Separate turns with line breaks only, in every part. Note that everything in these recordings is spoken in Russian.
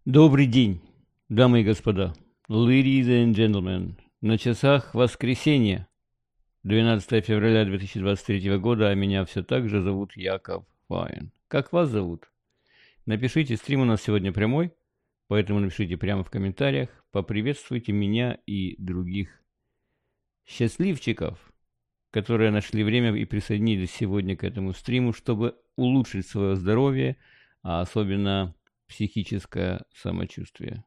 Добрый день, дамы и господа, ladies and gentlemen. На часах воскресенье, 12 февраля 2023 года, а меня все так же зовут Яков Файн. Как вас зовут? Напишите, стрим у нас сегодня прямой, поэтому напишите прямо в комментариях, поприветствуйте меня и других счастливчиков, которые нашли время и присоединились сегодня к этому стриму, чтобы улучшить свое здоровье, а особенно психическое самочувствие.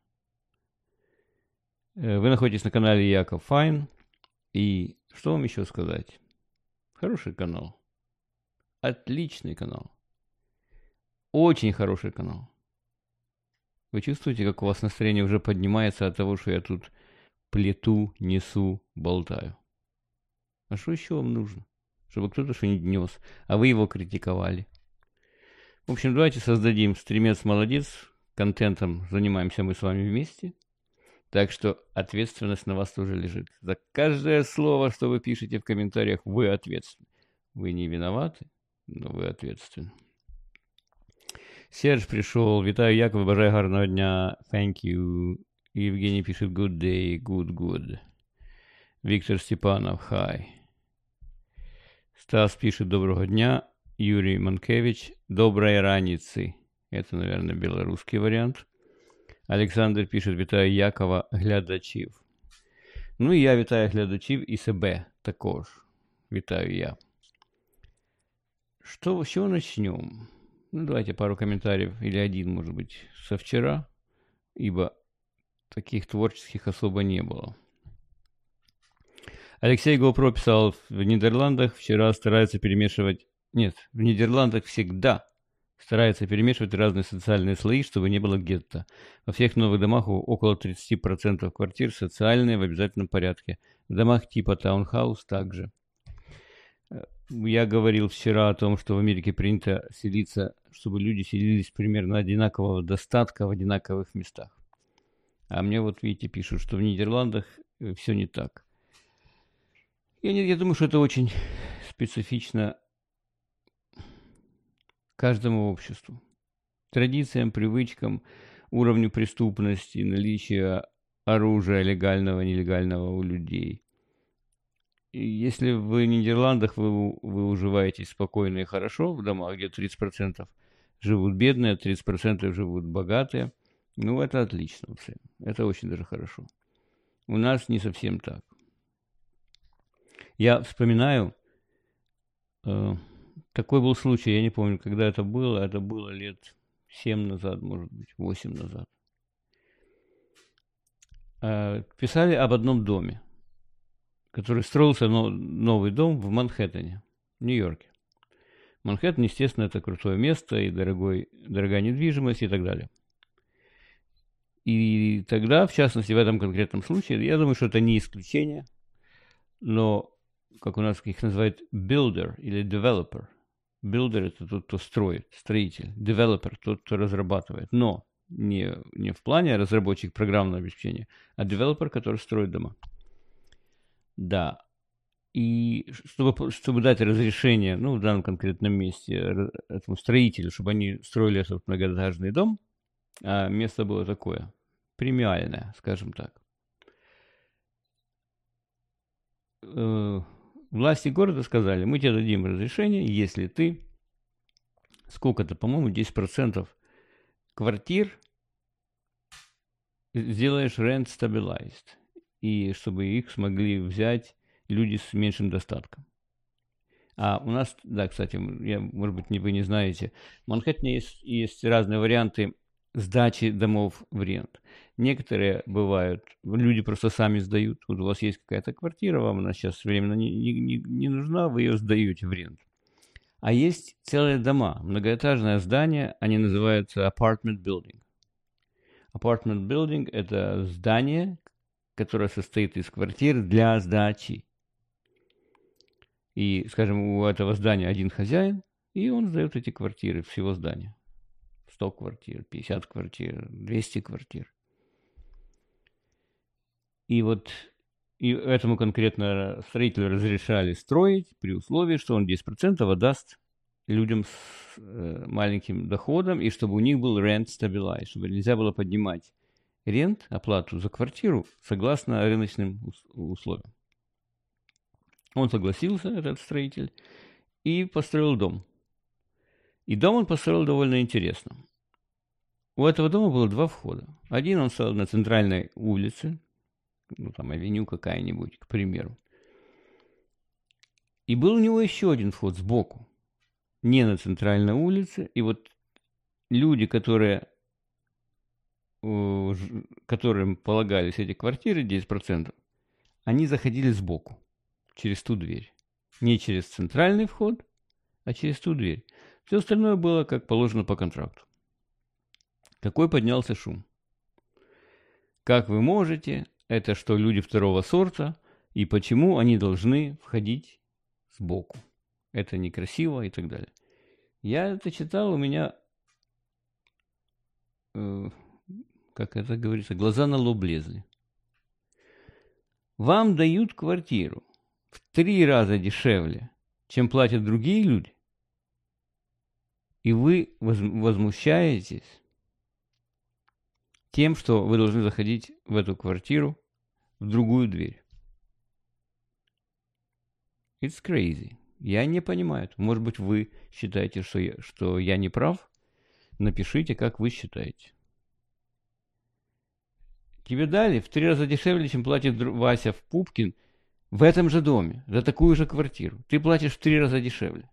Вы находитесь на канале Яков Файн. И что вам еще сказать? Хороший канал. Отличный канал. Очень хороший канал. Вы чувствуете, как у вас настроение уже поднимается от того, что я тут плету, несу, болтаю? А что еще вам нужно? Чтобы кто-то что-нибудь нес, а вы его критиковали. В общем, давайте создадим «Стримец молодец». Контентом занимаемся мы с вами вместе. Так что ответственность на вас тоже лежит. За каждое слово, что вы пишете в комментариях, вы ответственны. Вы не виноваты, но вы ответственны. Серж пришел. Витаю, Яков. Бажаю гарного дня. Thank you. Евгений пишет good day. Good. Виктор Степанов. Hi. Стас пишет доброго дня. Юрий Манкевич. Доброй раницы. Это, наверное, белорусский вариант. Александр пишет, вітаю Якова глядачів. Ну і я вітаю глядачів і себе також. Вітаю я. С чего начнем? Ну, давайте пару комментариев, или один, может быть, со вчера, ибо таких творческих особо не было. Алексей GoPro писал, в Нидерландах вчера стараются перемешивать... Нет, в Нидерландах всегда стараются перемешивать разные социальные слои, чтобы не было гетто. Во всех новых домах около 30% квартир социальные в обязательном порядке. В домах типа таунхаус также. Я говорил вчера о том, что в Америке принято селиться, чтобы люди селились примерно одинакового достатка в одинаковых местах. А мне вот, видите, пишут, что в Нидерландах все не так. Я думаю, что это очень специфично каждому обществу, традициям, привычкам, уровню преступности, наличию оружия легального, нелегального у людей. И если в Нидерландах вы уживаетесь спокойно и хорошо в домах, где 30% живут бедные, 30% живут богатые, ну это отлично вообще. Это очень даже хорошо. У нас не совсем так. Я вспоминаю... Такой был случай, я не помню, когда это было лет 7 назад, может быть, 8 назад. Писали об одном доме, который строился, новый дом в Манхэттене, в Нью-Йорке. Манхэттен, естественно, это крутое место и дорогая недвижимость и так далее. И тогда, в частности, в этом конкретном случае, я думаю, что это не исключение, но, как у нас их называют, builder или developer. Builder – это тот, кто строит, строитель. Developer – тот, кто разрабатывает. Но не в плане разработчик программного обеспечения, а developer, который строит дома. Да. И чтобы дать разрешение, ну, в данном конкретном месте, этому строителю, чтобы они строили этот многоэтажный дом, а место было такое, премиальное, скажем так. Власти города сказали, мы тебе дадим разрешение, если ты, сколько-то, по-моему, 10% квартир сделаешь rent stabilized, и чтобы их смогли взять люди с меньшим достатком. А у нас, да, кстати, может быть, вы не знаете, в Манхэттене есть разные варианты сдачи домов в рент. Некоторые бывают, люди просто сами сдают. Вот у вас есть какая-то квартира, вам она сейчас временно не нужна, вы ее сдаете в рент. А есть целые дома, многоэтажное здание, они называются apartment building. Apartment building – это здание, которое состоит из квартир для сдачи. И, скажем, у этого здания один хозяин, и он сдает эти квартиры, всего здания. 100 квартир, 50 квартир, 200 квартир. И вот и этому конкретно строителю разрешали строить при условии, что он 10% отдаст людям с маленьким доходом, и чтобы у них был rent stabilized, чтобы нельзя было поднимать рент, оплату за квартиру, согласно рыночным условиям. Он согласился, этот строитель, и построил дом. И дом он построил довольно интересно. У этого дома было 2 входа. Один он стоял на центральной улице, ну там авеню какая-нибудь, к примеру. И был у него еще один вход сбоку, не на центральной улице. И вот люди, которым полагались эти квартиры, 10%, они заходили сбоку, через ту дверь. Не через центральный вход, а через ту дверь. Все остальное было как положено по контракту. Какой поднялся шум. Как вы можете, это что, люди второго сорта, и почему они должны входить сбоку? Это некрасиво и так далее. Я это читал, у меня, как это говорится, глаза на лоб лезли. Вам дают квартиру в 3 раза дешевле, чем платят другие люди, и вы возмущаетесь тем, что вы должны заходить в эту квартиру в другую дверь. It's crazy. Я не понимаю. Может быть, вы считаете, что я не прав? Напишите, как вы считаете. Тебе дали в 3 раза дешевле, чем платит Вася в Пупкин в этом же доме, за такую же квартиру. Ты платишь в 3 раза дешевле.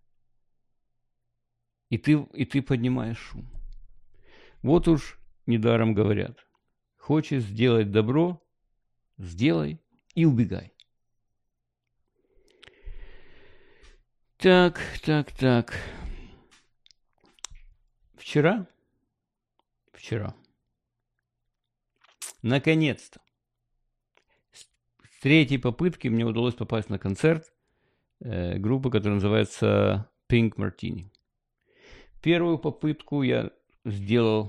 И ты поднимаешь шум. Вот уж недаром говорят. Хочешь сделать добро, сделай и убегай. Так. Вчера, наконец-то, с 3-й попытки мне удалось попасть на концерт группы, которая называется Pink Martini. Первую попытку я сделал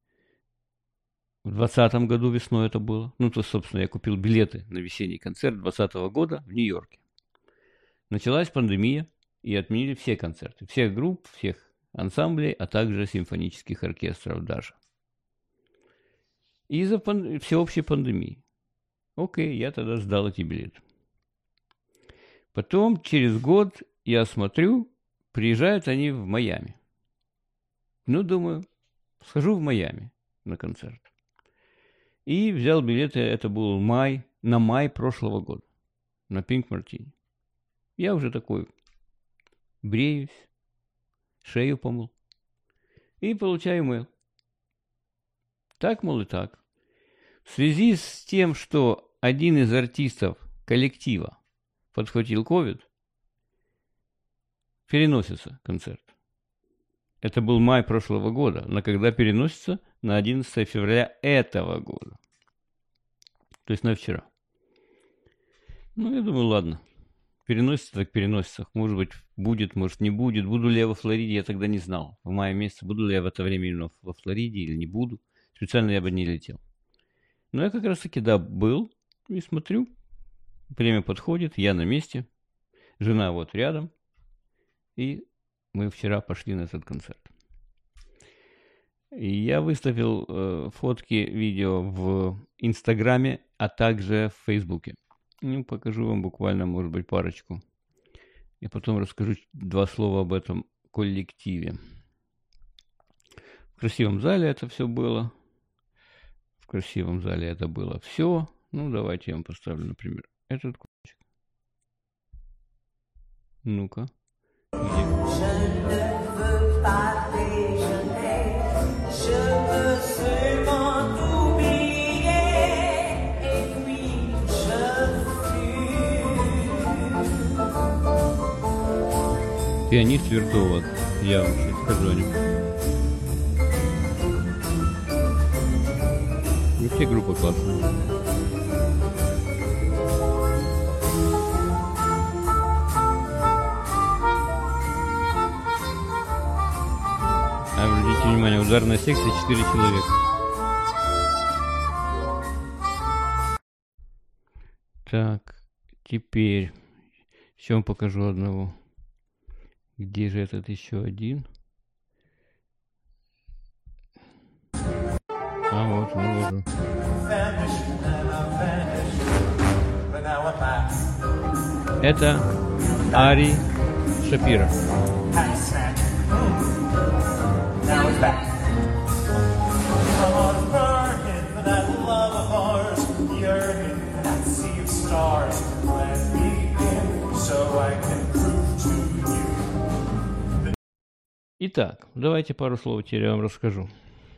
в 2020 году, весной это было. Ну, то, собственно, я купил билеты на весенний концерт 2020 года в Нью-Йорке. Началась пандемия, и отменили все концерты, всех групп, всех ансамблей, а также симфонических оркестров даже. Из-за всеобщей пандемии. Окей, я тогда сдал эти билеты. Потом, через год, я смотрю, приезжают они в Майами. Ну, думаю, схожу в Майами на концерт. И взял билеты, это был на май прошлого года, на Pink Martini. Я уже такой бреюсь, шею помыл. И получаю имейл. Так, мол, и так. В связи с тем, что один из артистов коллектива подхватил ковид, переносится концерт. Это был май прошлого года, но когда переносится на 11 февраля этого года. То есть на вчера. Ну, я думаю, ладно. Переносится так переносится. Может быть, будет, может, не будет. Буду ли я во Флориде, я тогда не знал. В мае месяце, буду ли я в это время именно во Флориде или не буду. Специально я бы не летел. Но я как раз-таки, да, был. И смотрю, время подходит, я на месте. Жена вот рядом. И мы вчера пошли на этот концерт. И я выставил фотки, видео в Инстаграме, а также в Фейсбуке. Ну, покажу вам буквально, может быть, парочку. И потом расскажу 2 слова об этом коллективе. В красивом зале это все было. В красивом зале это было все. Ну, давайте я вам поставлю, например, этот кусочек. Ну-ка. Пианист-виртуоз. Я вам сейчас скажу о нем. И все группы классные. Обратите внимание, ударная секция 4 человека. Так, теперь еще вам покажу одного Где же этот еще один? А вот он. Это Ари Шапира. Итак, давайте пару слов теперь я вам расскажу.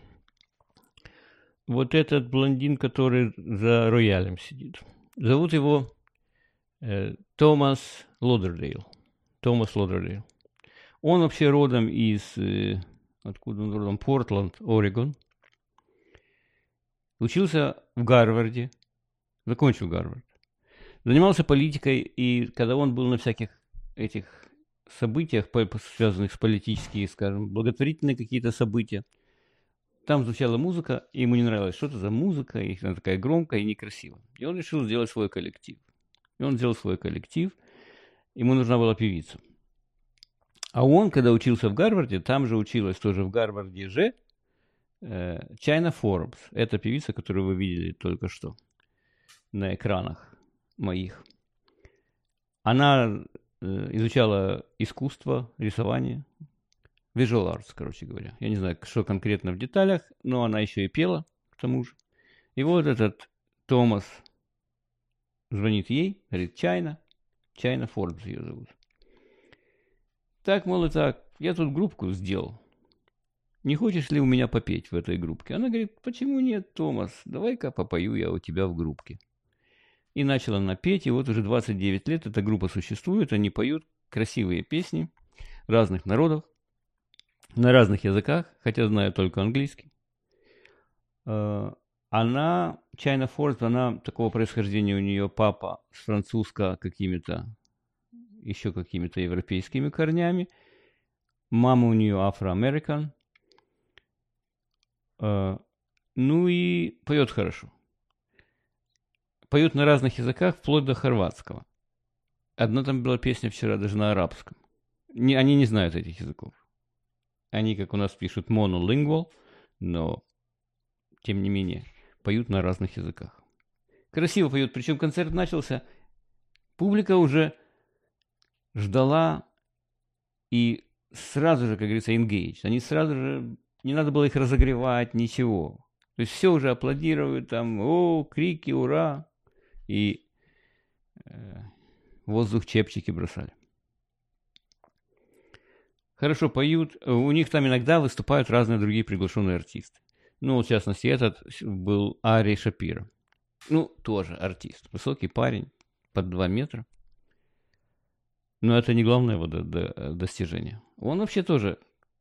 Вот этот блондин, который за роялем сидит, зовут его Томас Лодердейл. Томас Лодердейл. Он вообще родом из, откуда он родом? Портленд, Орегон. Учился в Гарварде, закончил Гарвард. Занимался политикой, и когда он был на всяких этих событиях, связанных с политическими, скажем, благотворительные какие-то события, там звучала музыка, и ему не нравилось, что это за музыка, и она такая громкая и некрасивая. И он решил сделать свой коллектив. И он сделал свой коллектив, ему нужна была певица. А он, когда учился в Гарварде, там же училась тоже в Гарварде же Чайна Форбс. Это певица, которую вы видели только что на экранах моих. Она изучала искусство, рисование, visual arts, короче говоря. Я не знаю, что конкретно в деталях, но она еще и пела, к тому же. И вот этот Томас звонит ей, говорит, Чайна Форбс ее зовут. Так, мол, и так, я тут группку сделал. Не хочешь ли у меня попеть в этой группке? Она говорит, почему нет, Томас, давай-ка попою я у тебя в группке. И начала она петь, и вот уже 29 лет эта группа существует, они поют красивые песни разных народов, на разных языках, хотя знаю только английский. Она, Чайна Форбс, она такого происхождения, у нее папа с французско какими-то, еще какими-то европейскими корнями. Мама у нее афроамерикан. Ну и поет хорошо. Поют на разных языках, вплоть до хорватского. Одна там была песня вчера даже на арабском. Они не знают этих языков. Они, как у нас пишут, monolingual, но, тем не менее, поют на разных языках. Красиво поют, причем концерт начался, публика уже ждала и сразу же, как говорится, engaged. Они сразу же, не надо было их разогревать, ничего. То есть все уже аплодируют, там, о, крики, ура, и в воздух чепчики бросали. Хорошо поют. У них там иногда выступают разные другие приглашенные артисты. Ну, вот, в частности, этот был Ари Шапира. Ну, тоже артист. Высокий парень, под 2 метра. Но это не главное его достижение. Он вообще тоже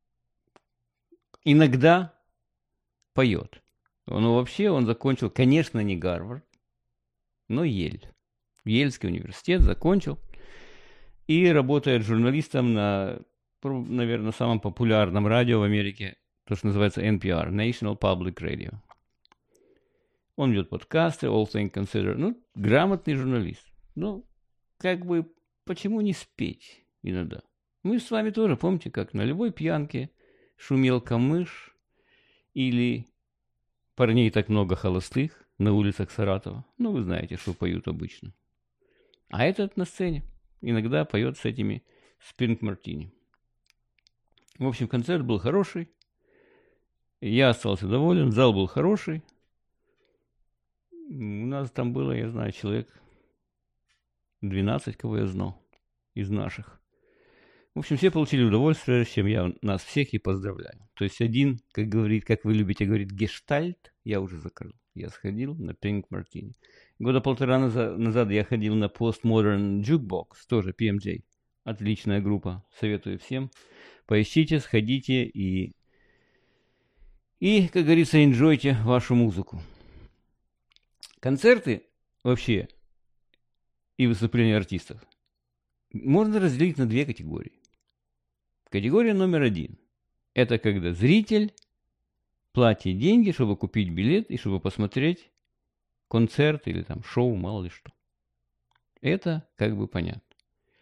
иногда поет. Но вообще он закончил, конечно, не Гарвард, но Ель. Ельский университет закончил. И работает журналистом на, наверное, самом популярном радио в Америке, то, что называется NPR, National Public Radio. Он ведет подкасты, All Things Considered. Ну, грамотный журналист. Ну, как бы, почему не спеть иногда? Мы с вами тоже, помните, как на любой пьянке шумел камыш, или парней так много холостых на улицах Саратова. Ну, вы знаете, что поют обычно. А этот на сцене иногда поет с этими Спирт Мартини. В общем, концерт был хороший. Я остался доволен. Зал был хороший. У нас там было, я знаю, человек 12, кого я знал, из наших. В общем, все получили удовольствие, с чем я нас всех и поздравляю. То есть один, как говорит, как вы любите говорить, гештальт я уже закрыл. Я сходил на Pink Martini. Года 1,5 назад я ходил на Postmodern Jukebox, тоже PMJ. Отличная группа, советую всем. Поищите, сходите и, как говорится, энджойте вашу музыку. Концерты вообще и выступления артистов можно разделить на 2 категории. Категория номер 1 – это когда зритель платит деньги, чтобы купить билет и чтобы посмотреть концерт или там шоу, мало ли что. Это как бы понятно.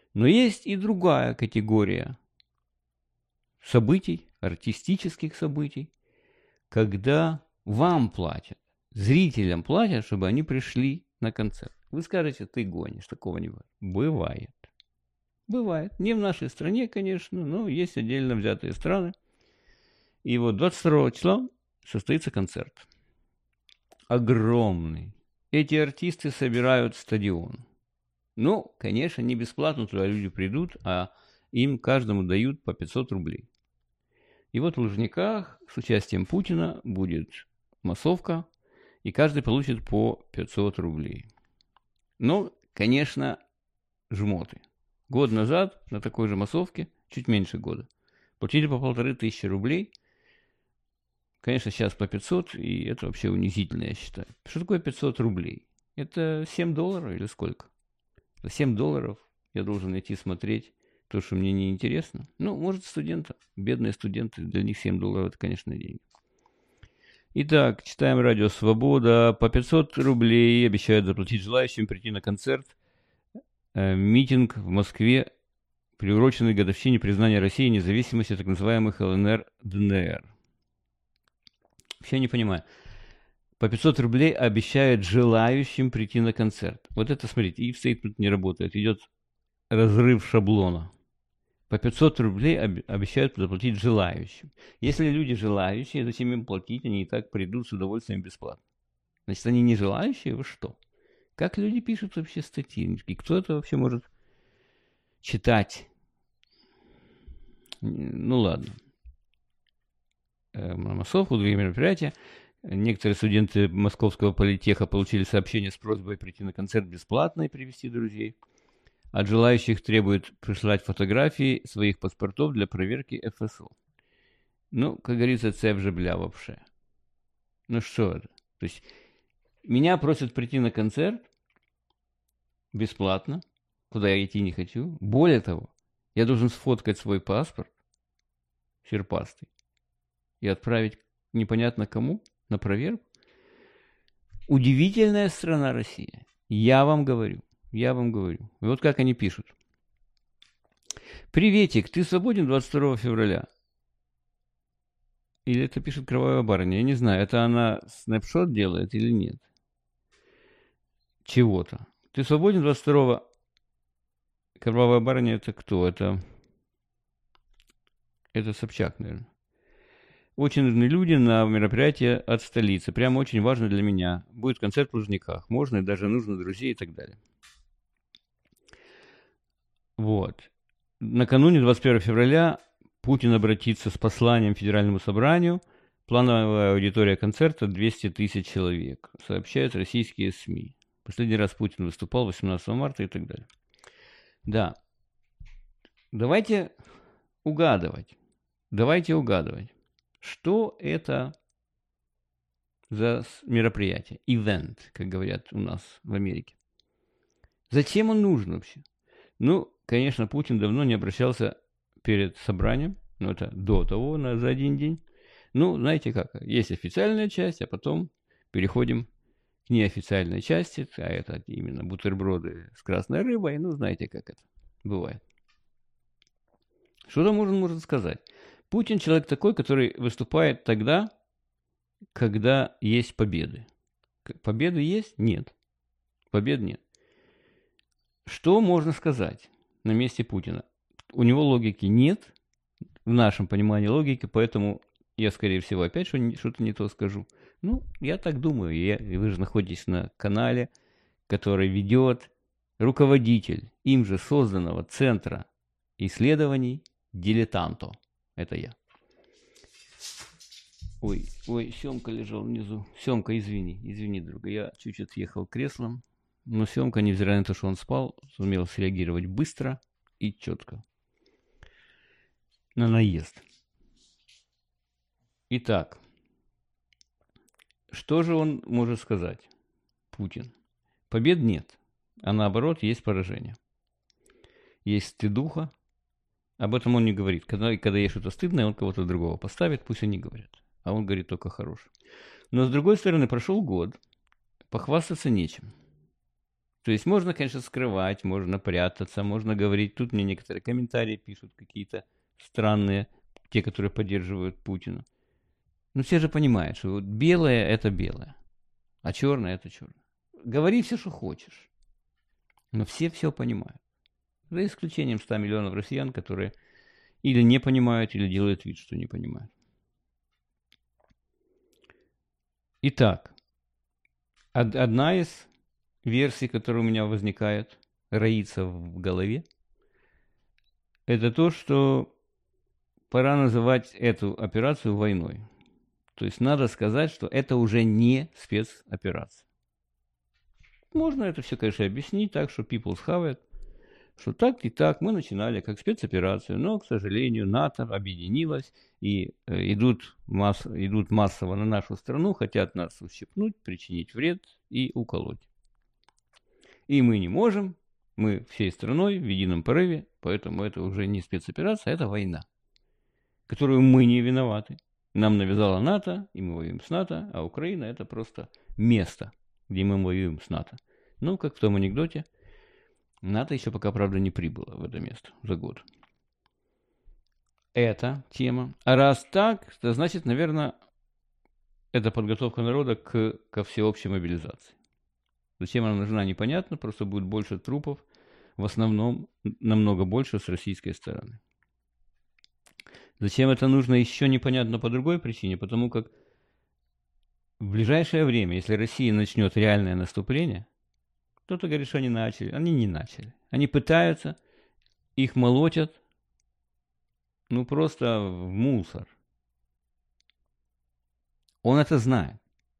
Но есть и другая категория событий, артистических событий, когда вам платят, зрителям платят, чтобы они пришли на концерт. Вы скажете, ты гонишь, такого не бывает. Бывает. Бывает. Не в нашей стране, конечно, но есть отдельно взятые страны. И вот 22 числа состоится концерт. Огромный. Эти артисты собирают стадион. Ну, конечно, не бесплатно туда люди придут, а им каждому дают по 500 рублей. И вот в Лужниках с участием Путина будет массовка, и каждый получит по 500 рублей. Но, конечно, жмоты. Год назад на такой же массовке, чуть меньше года, платили по 1500 рублей. Конечно, сейчас по 500, и это вообще унизительно, я считаю. Что такое 500 рублей? Это 7 долларов или сколько? За 7 долларов я должен идти смотреть то, что мне не интересно. Ну, может, студенты, бедные студенты, для них 7 долларов это, конечно, деньги. Итак, читаем радио «Свобода». По 500 рублей обещают заплатить желающим прийти на концерт. Митинг в Москве, приуроченный к годовщине признания России независимости так называемых ЛНР, ДНР. Вообще не понимаю. По 500 рублей обещают желающим прийти на концерт. Вот это, смотрите, if statement не работает. Идет разрыв шаблона. По 500 рублей обещают заплатить желающим. Если люди желающие, зачем им платить? Они и так придут с удовольствием бесплатно. Значит, они не желающие? Вы что? Как люди пишут вообще статьи? И кто это вообще может читать? Ну ладно. На массовку, другие мероприятия. Некоторые студенты Московского политеха получили сообщение с просьбой прийти на концерт бесплатно и привести друзей. От желающих требуют прислать фотографии своих паспортов для проверки ФСО. Ну, как говорится, це вже бля вообще. Ну что это? То есть меня просят прийти на концерт бесплатно, куда я идти не хочу. Более того, я должен сфоткать свой паспорт серпастый и отправить непонятно кому на проверку. Удивительная страна Россия. Я вам говорю. Я вам говорю. И вот как они пишут. Приветик, ты свободен 22 февраля? Или это пишет Кровавая барыня? Я не знаю, это она снапшот делает или нет. Чего-то. Ты свободен 22-го? Кровавая барыня это кто? Это Собчак, наверное. Очень нужны люди на мероприятие от столицы. Прямо очень важно для меня. Будет концерт в Лужниках. Можно и даже нужно друзей и так далее. Вот. Накануне 21 февраля Путин обратится с посланием к Федеральному собранию. Плановая аудитория концерта 200 тысяч человек. Сообщают российские СМИ. Последний раз Путин выступал 18 марта и так далее. Да. Давайте угадывать. Что это за мероприятие? Ивент, как говорят у нас в Америке. Зачем он нужен вообще? Ну, конечно, Путин давно не обращался перед собранием. Но это до того, за один день. Ну, знаете как, есть официальная часть, а потом переходим к неофициальной части. А это именно бутерброды с красной рыбой. Ну, знаете, как это бывает. Что там можно сказать? Путин человек такой, который выступает тогда, когда есть победы. Победы есть? Нет. Побед нет. Что можно сказать на месте Путина? У него логики нет, в нашем понимании логики, поэтому я, скорее всего, опять что-то не то скажу. Ну, я так думаю. Вы же находитесь на канале, который ведет руководитель им же созданного Центра исследований «Дилетанто». Это я. Ой, Семка лежал внизу. Семка, извини, друга. Я чуть-чуть съехал креслом. Но Семка, невзирая на то, что он спал, сумел среагировать быстро и четко на наезд. Итак, что же он может сказать, Путин? Побед нет, а наоборот есть поражение. Есть стыдуха. Об этом он не говорит. Когда есть что-то стыдное, он кого-то другого поставит, пусть они говорят. А он говорит только хорошее. Но с другой стороны, прошел год, похвастаться нечем. То есть можно, конечно, скрывать, можно прятаться, можно говорить. Тут мне некоторые комментарии пишут какие-то странные, те, которые поддерживают Путина. Но все же понимают, что вот белое – это белое, а черное – это черное. Говори все, что хочешь. Но все понимают. За исключением 100 миллионов россиян, которые или не понимают, или делают вид, что не понимают. Итак, одна из версий, которая у меня возникает, роится в голове, это то, что пора называть эту операцию войной. То есть надо сказать, что это уже не спецоперация. Можно это все, конечно, объяснить так, что people have it, что так и так мы начинали как спецоперацию, но, к сожалению, НАТО объединилось и идут массово на нашу страну, хотят нас ущипнуть, причинить вред и уколоть. И мы не можем, мы всей страной в едином порыве, поэтому это уже не спецоперация, это война, которую мы не виноваты. Нам навязала НАТО, и мы воюем с НАТО, а Украина это просто место, где мы воюем с НАТО. Ну, как в том анекдоте, НАТО еще пока, правда, не прибыло в это место за год. Это тема. А раз так, то значит, наверное, это подготовка народа ко всеобщей мобилизации. Зачем она нужна, непонятно, просто будет больше трупов, в основном намного больше с российской стороны. Зачем это нужно, еще непонятно по другой причине, потому как в ближайшее время, если Россия начнет реальное наступление, кто-то говорит, что они начали, они не начали. Они пытаются, их молотят, ну просто в мусор. Он это знает.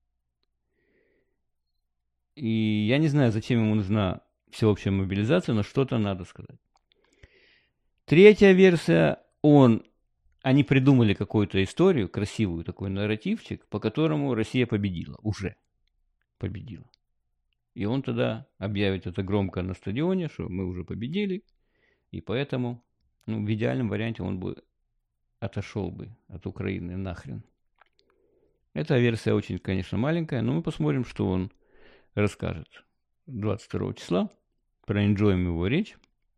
И я не знаю, зачем ему нужна всеобщая мобилизация, но что-то надо сказать. Третья версия, они придумали какую-то историю, красивую такой нарративчик, по которому Россия победила, уже победила. И он тогда объявит это громко на стадионе, что мы уже победили, и поэтому, в идеальном варианте он бы отошел бы от Украины нахрен. Эта версия очень, конечно, маленькая, но мы посмотрим, что он расскажет 22 числа. Проэнджоим его речь.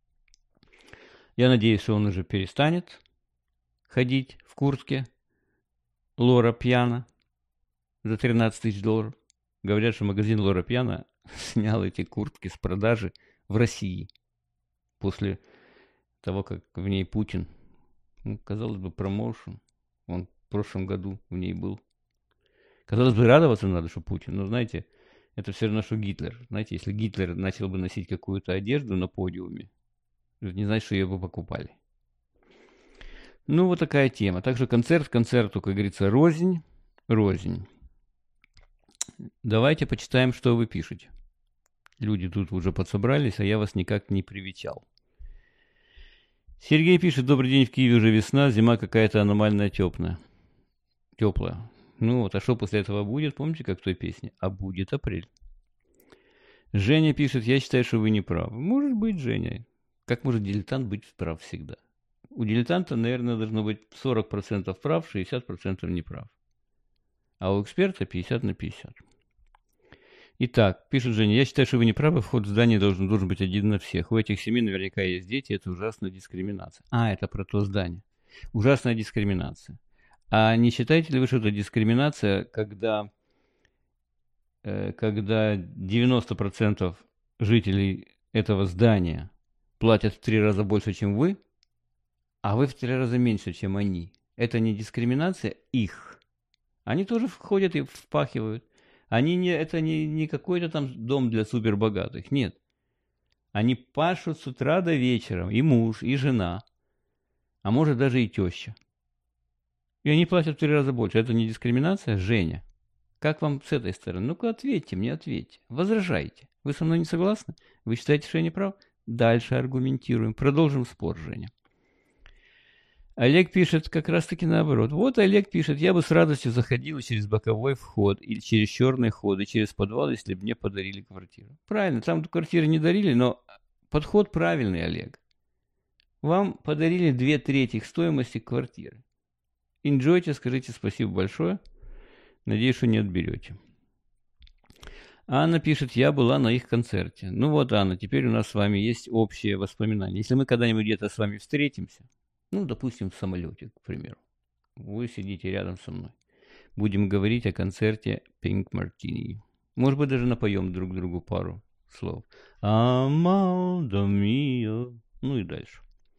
Я надеюсь, что он уже перестанет ходить в куртке Лора Пьяна за $13 000. Говорят, что магазин Лора Пьяна снял эти куртки с продажи в России после того, как в ней Путин, казалось бы, промоушен, он в прошлом году в ней был. Казалось бы, радоваться надо, что Путин, но знаете, это все равно, что Гитлер. Знаете, если Гитлер начал бы носить какую-то одежду на подиуме, не значит, что ее бы покупали. Ну, вот такая тема. Также концерт концерту, как говорится, рознь. Давайте почитаем, что вы пишете. Люди тут уже подсобрались, а я вас никак не привечал. Сергей пишет: добрый день, в Киеве уже весна, зима какая-то аномальная теплая. Ну вот, а что после этого будет? Помните, как в той песне? А будет апрель. Женя пишет: я считаю, что вы не правы. Может быть, Женя. Как может дилетант быть прав всегда? У дилетанта, наверное, должно быть 40% прав, 60% неправ. А у эксперта 50 на 50. Итак, пишет Женя: я считаю, что вы не правы, вход в здание должен быть один на всех. У этих семей наверняка есть дети, это ужасная дискриминация. Это про то здание. Ужасная дискриминация. А не считаете ли вы, что это дискриминация, когда 90% жителей этого здания платят в 3 раза больше, чем вы, а вы в 3 раза меньше, чем они? Это не дискриминация их. Они тоже входят и впахивают. Это не какой-то там дом для супербогатых, нет. Они пашут с утра до вечера, и муж, и жена, а может даже и теща. И они платят в 3 раза больше. Это не дискриминация, Женя? Как вам с этой стороны? Ну-ка ответьте мне, ответьте. Возражайте. Вы со мной не согласны? Вы считаете, что я не прав? Дальше аргументируем. Продолжим спор, Женя. Олег пишет как раз-таки наоборот. Вот Олег пишет: я бы с радостью заходил через боковой вход, или через черный ход, и через подвал, если бы мне подарили квартиру. Правильно, там квартиры не дарили, но подход правильный, Олег. Вам подарили 2/3 стоимости квартиры. Enjoyте, скажите спасибо большое. Надеюсь, что не отберете. Анна пишет, я была на их концерте. Ну вот, Анна, теперь у нас с вами есть общее воспоминание. Если мы когда-нибудь где-то с вами встретимся, ну, допустим, в самолете, к примеру, вы сидите рядом со мной, будем говорить о концерте Pink Martini. Может быть, даже напоем друг другу пару слов. Амадо мио. Ну и дальше.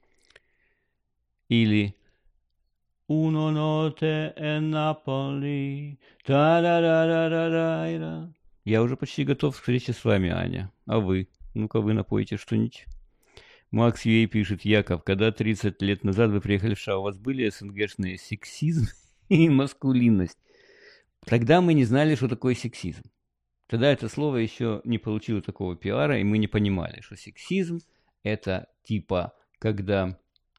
Или Uno notte e Napoli. Та-да-да-да-да-да-да. Я уже почти готов к встрече с вами, Аня. А вы? Ну-ка, вы напоите что-нибудь. Макс Юэй пишет, Яков, когда 30 лет назад вы приехали в США, у вас были СНГшные сексизм и маскулинность? Тогда мы не знали, что такое сексизм. Тогда это слово еще не получило такого пиара, и мы не понимали, что сексизм – это типа, когда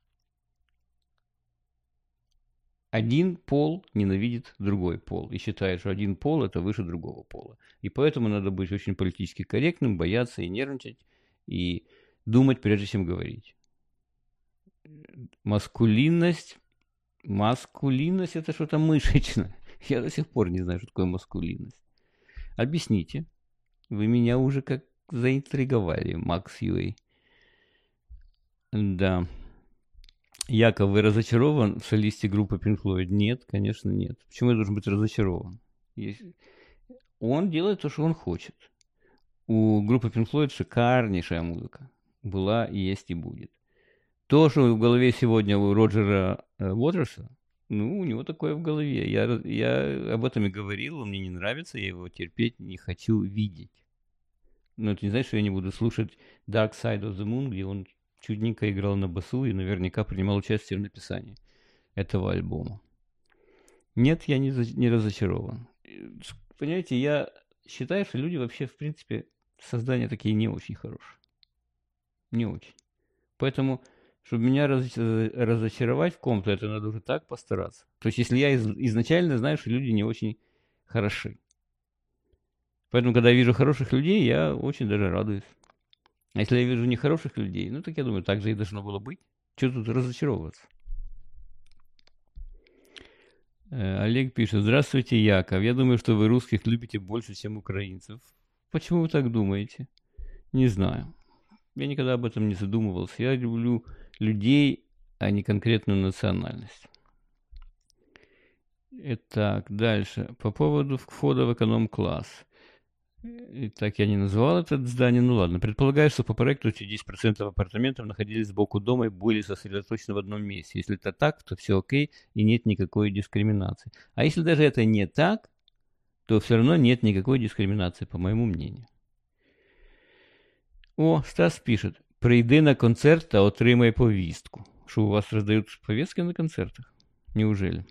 один пол ненавидит другой пол и считает, что один пол – это выше другого пола. И поэтому надо быть очень политически корректным, бояться и нервничать, и думать, прежде чем говорить. Маскулинность – это что-то мышечное. Я до сих пор не знаю, что такое маскулинность. Объясните. Вы меня уже как заинтриговали, Макс Юэй. Да. Яков, вы разочарован в солисте группы Pink Floyd? Нет, конечно, нет. Почему я должен быть разочарован? Он делает то, что он хочет. У группы Pink Floyd шикарнейшая музыка. Была, есть и будет. То, что в голове сегодня у Роджера Уотерса, ну, у него такое в голове. Я об этом и говорил, он мне не нравится, я его терпеть не хочу видеть. Но это не значит, что я не буду слушать Dark Side of the Moon, где он чудненько играл на басу и наверняка принимал участие в написании этого альбома. Нет, я не разочарован. Понимаете, я считаю, что люди вообще, в принципе, создания такие не очень хорошие. Не очень. Поэтому, чтобы меня разочаровать в ком-то, это надо уже так постараться. То есть, если я изначально знаю, что люди не очень хороши. Поэтому, когда я вижу хороших людей, я очень даже радуюсь. А если я вижу нехороших людей, ну, так я думаю, так же и должно было быть. Что тут разочаровываться? Олег пишет, здравствуйте, Яков. Я думаю, что вы русских любите больше, чем украинцев. Почему вы так думаете? Не знаю. Я никогда об этом не задумывался. Я люблю людей, а не конкретную национальность. Итак, дальше. По поводу входа в эконом-класс. Так я не называл это здание, ну ладно. Предполагаю, что по проекту эти 10% апартаментов находились сбоку дома и были сосредоточены в одном месте. Если это так, то все окей и нет никакой дискриминации. А если даже это не так, то все равно нет никакой дискриминации, по моему мнению. О, Стас пишет. Прийди на концерт та отримай повістку. Что, у вас раздают повестки на концертах? Неужели?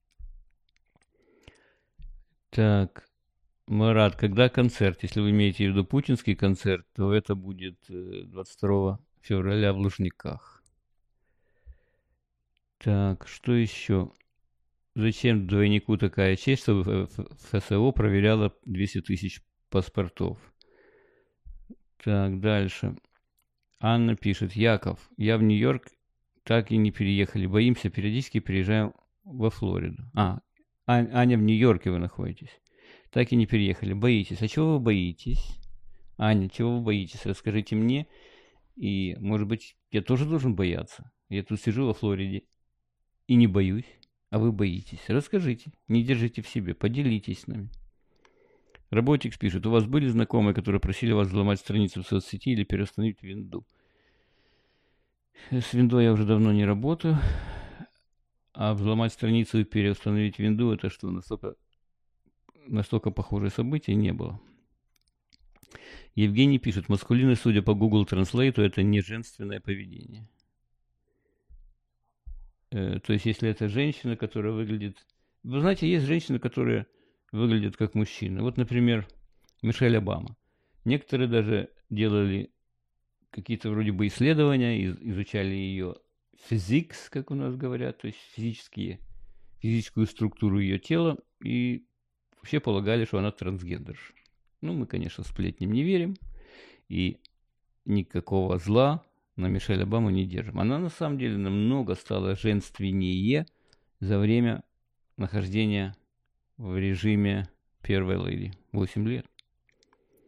Так, Марат, когда концерт? Если вы имеете в виду путинский концерт, то это будет 22 февраля в Лужниках. Так, что еще? Зачем двойнику такая честь, чтобы ФСО проверяла 200 тысяч паспортов? Так, дальше. Анна пишет. Яков, я в Нью-Йорк так и не переехали. Боимся, периодически переезжаем во Флориду. Аня, в Нью-Йорке вы находитесь. Так и не переехали. Боитесь. А чего вы боитесь? Аня, чего вы боитесь? Расскажите мне. И, может быть, я тоже должен бояться. Я тут сижу во Флориде и не боюсь. А вы боитесь. Расскажите. Не держите в себе. Поделитесь с нами. Работик пишет. У вас были знакомые, которые просили вас взломать страницу в соцсети или переустановить винду? С виндой я уже давно не работаю. А взломать страницу и переустановить винду, это что, настолько похожее событие не было. Евгений пишет, маскулинность, судя по Google Translate, это не женственное поведение. То есть, если это женщина, которая выглядит... Вы знаете, есть женщины, которые выглядят как мужчины. Вот, например, Мишель Обама. Некоторые даже делали какие-то вроде бы исследования, изучали ее физикс, как у нас говорят, то есть физическую структуру ее тела, и вообще полагали, что она трансгендерша. Ну, мы, конечно, сплетням не верим, и никакого зла на Мишель Обаму не держим. Она, на самом деле, намного стала женственнее за время нахождения в режиме первой леди. 8 лет.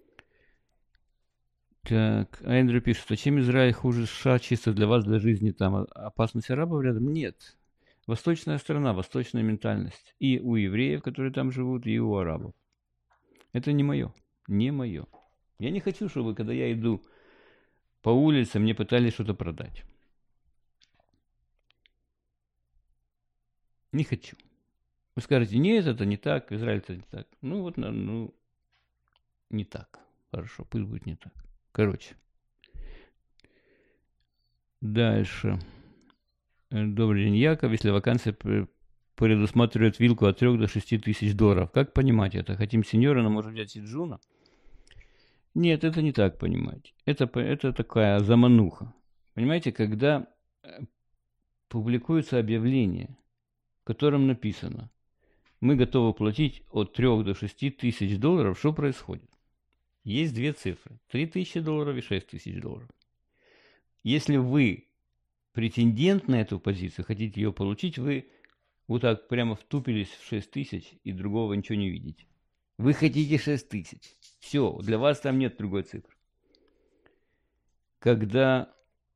Так, а Эндрю пишет, а чем Израиль хуже США чисто для вас, для жизни там? Опасность арабов рядом? Нет. Восточная страна, восточная ментальность. И у евреев, которые там живут, и у арабов. Это не мое. Не мое. Я не хочу, чтобы, когда я иду по улице, мне пытались что-то продать. Не хочу. Вы скажете, нет, это не так, Израиль это не так. Ну вот, ну, не так. Хорошо, пусть будет не так. Короче. Дальше. Добрый день, Яков. Если вакансия предусматривает вилку от 3 до 6 тысяч долларов, как понимать это? Хотим сеньора, но может взять Сиджуна? Нет, это не так понимать. Это такая замануха. Понимаете, когда публикуется объявление, в котором написано, мы готовы платить от 3 до 6 тысяч долларов, что происходит? Есть две цифры. 3 тысячи долларов и 6 тысяч долларов. Если вы претендент на эту позицию, хотите ее получить, вы вот так прямо втупились в 6 тысяч и другого ничего не видите. Вы хотите 6 тысяч. Все, для вас там нет другой цифры. Когда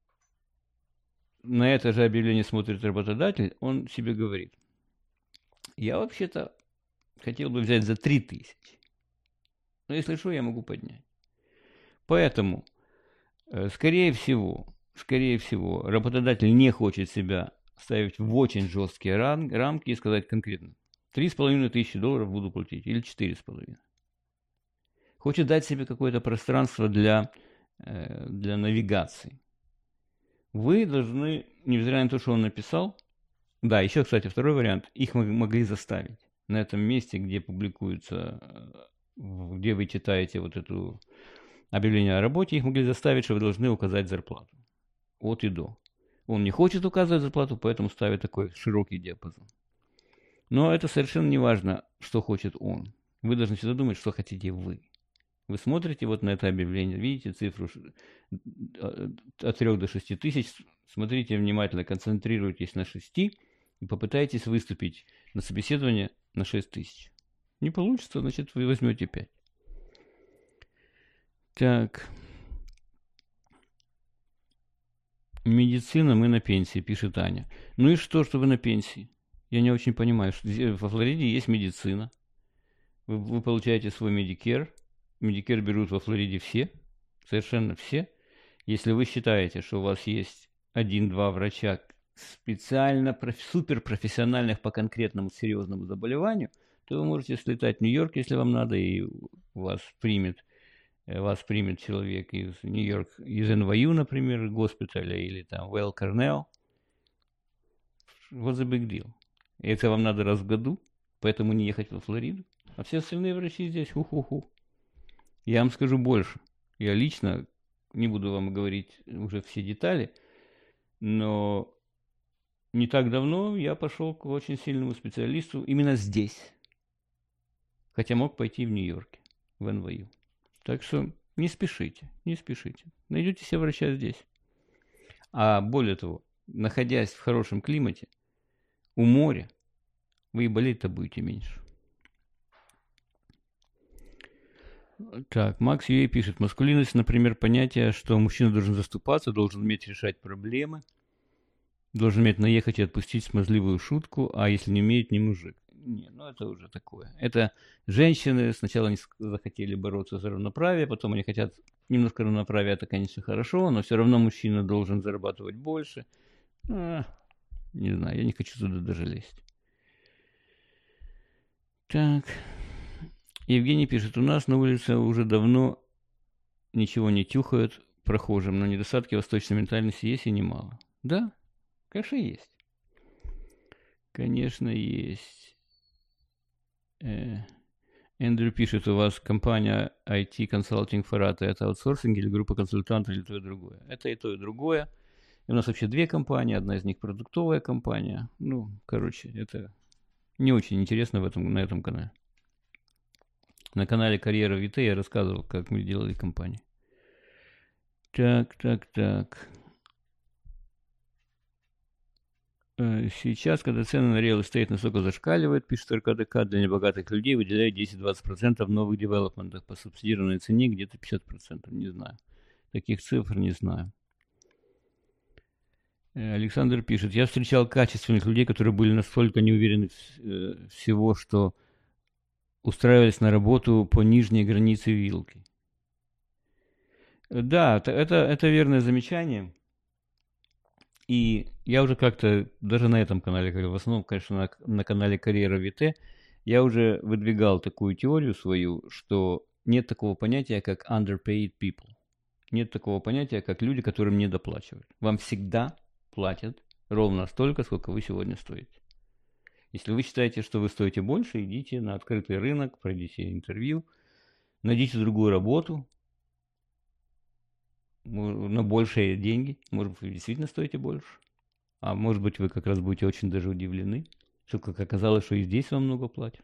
на это же объявление смотрит работодатель, он себе говорит, я вообще-то хотел бы взять за 3 тысячи. Но если что, я могу поднять. Поэтому, скорее всего, работодатель не хочет себя ставить в очень жесткие рамки и сказать конкретно, 3,5 тысячи долларов буду платить или 4,5. Хочет дать себе какое-то пространство для навигации. Вы должны, невзирая на то, что он написал, да, еще, кстати, второй вариант, их могли заставить. На этом месте, где публикуется, где вы читаете вот это объявление о работе, их могли заставить, что вы должны указать зарплату. От и до. Он не хочет указывать зарплату, поэтому ставит такой широкий диапазон. Но это совершенно не важно, что хочет он. Вы должны всегда думать, что хотите вы. Вы смотрите вот на это объявление, видите цифру от 3 до 6 тысяч, смотрите внимательно, концентрируйтесь на 6 и попытайтесь выступить на собеседование на 6 тысяч. Не получится, значит, вы возьмете 5. Так. Медицина, мы на пенсии, пишет Аня. Ну и что вы на пенсии? Я не очень понимаю. Во Флориде есть медицина. Вы получаете свой Medicare. Medicare берут во Флориде все. Совершенно все. Если вы считаете, что у вас есть 1-2 врача специально, суперпрофессиональных по конкретному серьезному заболеванию, то вы можете слетать в Нью-Йорк, если вам надо, и вас примет человек из Нью-Йорк, из NYU, например, госпиталя, или там Well Cornell. What's the big deal? Это вам надо раз в году, поэтому не ехать во Флориду. А все остальные врачи здесь, ху-ху-ху. Я вам скажу больше. Я лично, не буду вам говорить уже все детали, но не так давно я пошел к очень сильному специалисту именно здесь. Хотя мог пойти в Нью-Йорке, в NYU. Так что не спешите, не спешите. Найдете себе врача здесь. А более того, находясь в хорошем климате, у моря, вы и болеть-то будете меньше. Так, Макс Юэй пишет. Маскулинность, например, понятие, что мужчина должен заступаться, должен уметь решать проблемы, должен уметь наехать и отпустить смазливую шутку, а если не умеет, не мужик. Не, ну это уже такое. Это женщины сначала не захотели бороться за равноправие, потом они хотят немножко равноправия, это, конечно, хорошо, но все равно мужчина должен зарабатывать больше. Не знаю, я не хочу туда даже лезть. Так. Евгений пишет, у нас на улице уже давно ничего не тюхают прохожим, но недостатки восточной ментальности есть и немало. Да, конечно, есть. Конечно, есть. Эндрю пишет, у вас компания IT Consulting Farata, это аутсорсинг или группа консультантов или то и другое? Это и то, и другое. И у нас вообще две компании, одна из них продуктовая компания. Ну, короче, это не очень интересно на этом канале. На канале Карьера в ИТ я рассказывал, как мы делали компанию. Так. Сейчас, когда цены на real estate настолько зашкаливают, пишет РКДК, для небогатых людей выделяют 10-20% в новых девелопментах по субсидированной цене, где-то 50%, не знаю. Таких цифр не знаю. Александр пишет, я встречал качественных людей, которые были настолько неуверены всего, что устраивались на работу по нижней границе вилки. Да, это верное замечание. И я уже как-то, даже на этом канале, в основном, конечно, на канале Карьера ВТ, я уже выдвигал такую теорию свою, что нет такого понятия, как underpaid people. Нет такого понятия, как люди, которым не доплачивают. Вам всегда платят ровно столько, сколько вы сегодня стоите. Если вы считаете, что вы стоите больше, идите на открытый рынок, пройдите интервью, найдите другую работу на большие деньги. Может быть, вы действительно стоите больше. А может быть, вы как раз будете очень даже удивлены, что как оказалось, что и здесь вам много платят.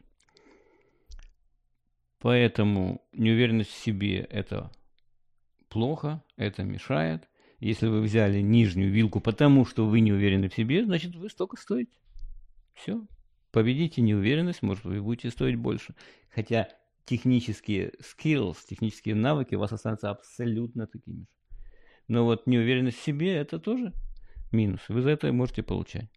Поэтому неуверенность в себе – это плохо, это мешает. Если вы взяли нижнюю вилку, потому что вы не уверены в себе, значит, вы столько стоите. Все. Победите неуверенность, может, вы будете стоить больше. Хотя технические skills, технические навыки у вас останутся абсолютно такими же. Но вот неуверенность в себе – это тоже минус. Вы за это можете получать.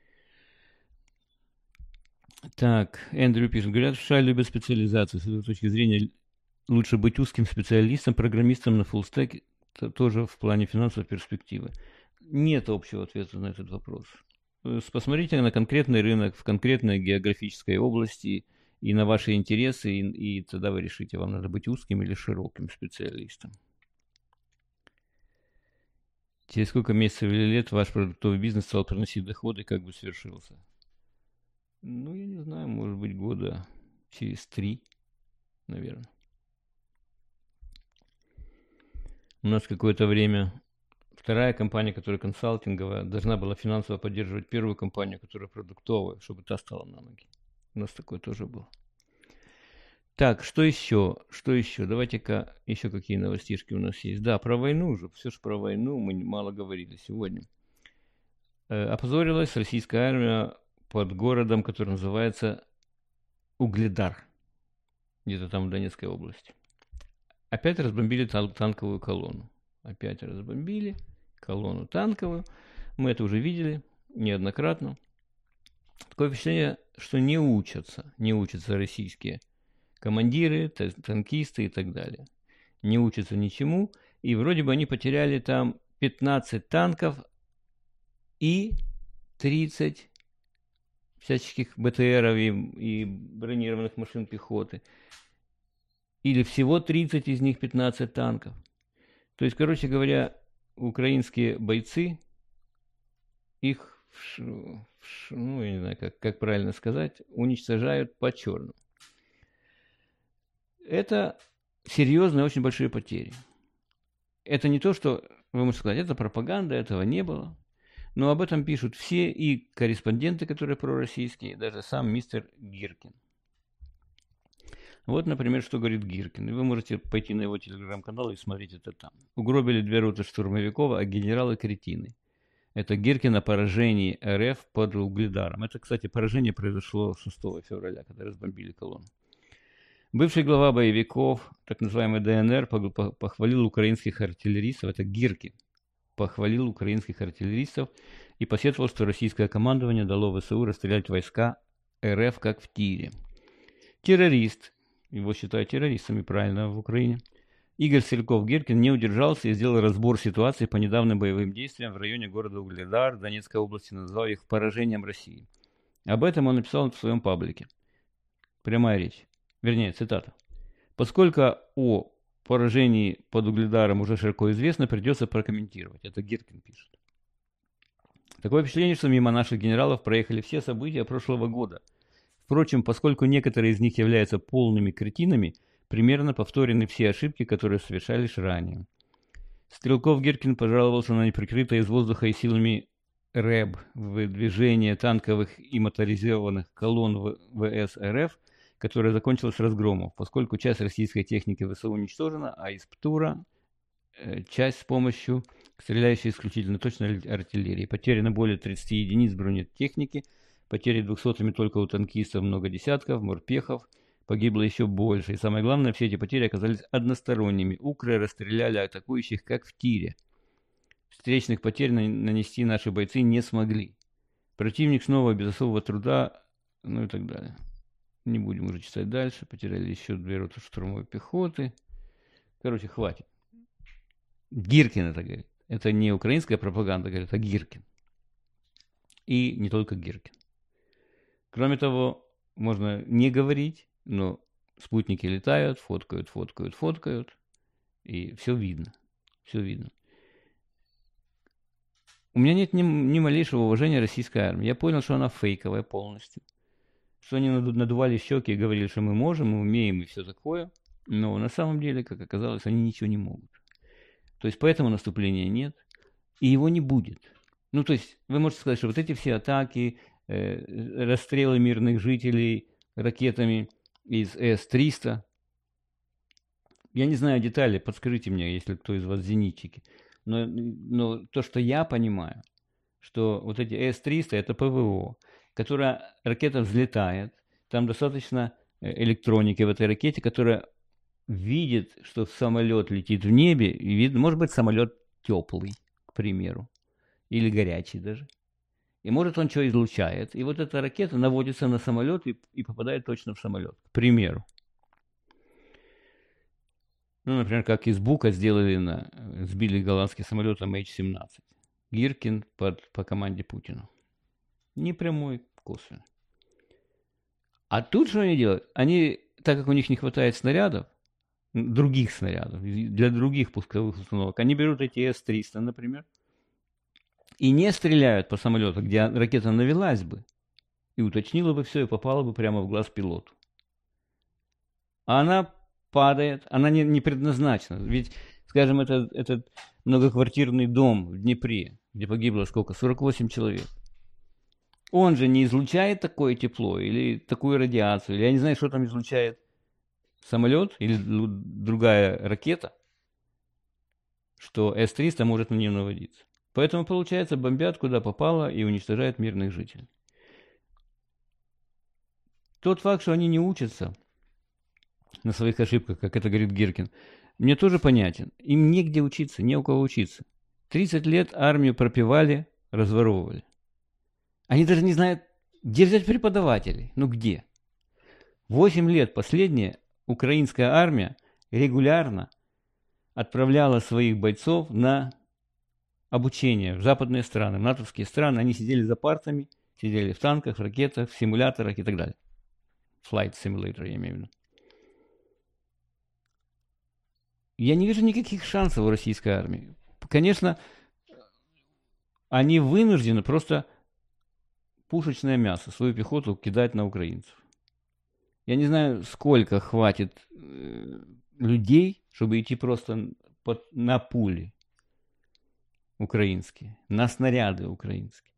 Так, Эндрю пишет. Говорят, в США любят специализацию. С этой точки зрения лучше быть узким специалистом, программистом на фуллстеке, тоже в плане финансовой перспективы. Нет общего ответа на этот вопрос. Посмотрите на конкретный рынок в конкретной географической области и на ваши интересы, и тогда вы решите, вам надо быть узким или широким специалистом. Через сколько месяцев или лет ваш продуктовый бизнес стал приносить доходы, как бы свершился? Ну, я не знаю, может быть, года через 3, наверное. У нас какое-то время вторая компания, которая консалтинговая, должна была финансово поддерживать первую компанию, которая продуктовая, чтобы та стала на ноги. У нас такое тоже было. Так, что еще? Что еще? Давайте-ка еще какие новостишки у нас есть. Да, про войну уже. Все же про войну мы мало говорили сегодня. Опозорилась российская армия под городом, который называется Угледар. Где-то там в Донецкой области. Опять разбомбили танковую колонну. Опять разбомбили колонну танковую. Мы это уже видели неоднократно. Такое впечатление, что не учатся российские командиры, танкисты и так далее. Не учатся ничему. И вроде бы они потеряли там 15 танков и 30 всяческих БТРов и бронированных машин пехоты. Или всего 30 из них 15 танков. То есть, короче говоря, украинские бойцы, их, ну, я не знаю, как правильно сказать, уничтожают по-черному. Это серьезные, очень большие потери. Это не то, что вы можете сказать, это пропаганда, этого не было. Но об этом пишут все и корреспонденты, которые пророссийские, и даже сам мистер Гиркин. Вот, например, что говорит Гиркин. И вы можете пойти на его телеграм-канал и смотреть это там. Угробили 2 роты штурмовиков, а генералы кретины. Это Гиркин о поражении РФ под Угледаром. Это, кстати, поражение произошло 6 февраля, когда разбомбили колонну. Бывший глава боевиков, так называемый ДНР, похвалил украинских артиллеристов, это Гиркин, похвалил украинских артиллеристов и посетовал, что российское командование дало ВСУ расстрелять войска РФ как в тире. Террорист, его считают террористами, правильно, в Украине, Игорь Стрелков-Гиркин не удержался и сделал разбор ситуации по недавним боевым действиям в районе города Угледар Донецкой области, назвав их поражением России. Об этом он написал в своем паблике. Прямая речь. Вернее, цитата. Поскольку о поражении под Угледаром уже широко известно, придется прокомментировать. Это Гиркин пишет. Такое впечатление, что мимо наших генералов проехали все события прошлого года. Впрочем, поскольку некоторые из них являются полными кретинами, примерно повторены все ошибки, которые совершались ранее. Стрелков-Гиркин пожаловался на неприкрытое из воздуха и силами РЭБ выдвижение танковых и моторизованных колонн ВС РФ, которая закончилась разгромом, поскольку часть российской техники ВСУ уничтожена, а из ПТУРа часть с помощью стреляющей исключительно точной артиллерии. Потеряно более 30 единиц бронетехники, потери 200-ми только у танкистов много десятков, морпехов, погибло еще больше. И самое главное, все эти потери оказались односторонними. Укры расстреляли атакующих, как в тире. Встречных потерь нанести наши бойцы не смогли. Противник снова без особого труда, ну и так далее. Не будем уже читать дальше. Потеряли еще 2 роты штурмовой пехоты. Короче, хватит. Гиркин это говорит. Это не украинская пропаганда, говорит, а Гиркин. И не только Гиркин. Кроме того, можно не говорить, но спутники летают, фоткают, и все видно. Все видно. У меня нет ни малейшего уважения российской армии. Я понял, что она фейковая полностью. Что они надували щеки и говорили, что мы можем, мы умеем и все такое. Но на самом деле, как оказалось, они ничего не могут. То есть поэтому наступления нет, и его не будет. Ну, то есть вы можете сказать, что вот эти все атаки, расстрелы мирных жителей ракетами из С-300, я не знаю детали, подскажите мне, если кто из вас зенитчики, но то, что я понимаю, что вот эти С-300 это ПВО, которая ракета взлетает, там достаточно электроники в этой ракете, которая видит, что самолет летит в небе, и видно, может быть, самолет теплый, к примеру, или горячий даже. И может он что излучает. И вот эта ракета наводится на самолет и попадает точно в самолет, к примеру. Ну, например, как из Бука сбили голландский самолет MH17. Гиркин по команде Путина. Не прямой, косвенно. А тут что они делают? Они, так как у них не хватает снарядов, других снарядов, для других пусковых установок, они берут эти С-300, например, и не стреляют по самолету, где ракета навелась бы, и уточнила бы все, и попала бы прямо в глаз пилоту. А она падает, она не предназначена. Ведь, скажем, этот многоквартирный дом в Днепре, где погибло сколько? 48 человек. Он же не излучает такое тепло или такую радиацию, или я не знаю, что там излучает самолет или другая ракета, что С-300 может на нее наводиться. Поэтому, получается, бомбят куда попало и уничтожают мирных жителей. Тот факт, что они не учатся на своих ошибках, как это говорит Гиркин, мне тоже понятен. Им негде учиться, не у кого учиться. 30 лет армию пропивали, разворовывали. Они даже не знают, где взять преподавателей. Ну где? 8 лет последняя украинская армия регулярно отправляла своих бойцов на обучение в западные страны, в натовские страны. Они сидели за партами, сидели в танках, в ракетах, в симуляторах и так далее. Flight Simulator, я имею в виду. Я не вижу никаких шансов у российской армии. Конечно, они вынуждены просто пушечное мясо, свою пехоту кидать на украинцев. Я не знаю, сколько хватит людей, чтобы идти просто на пули украинские, на снаряды украинские.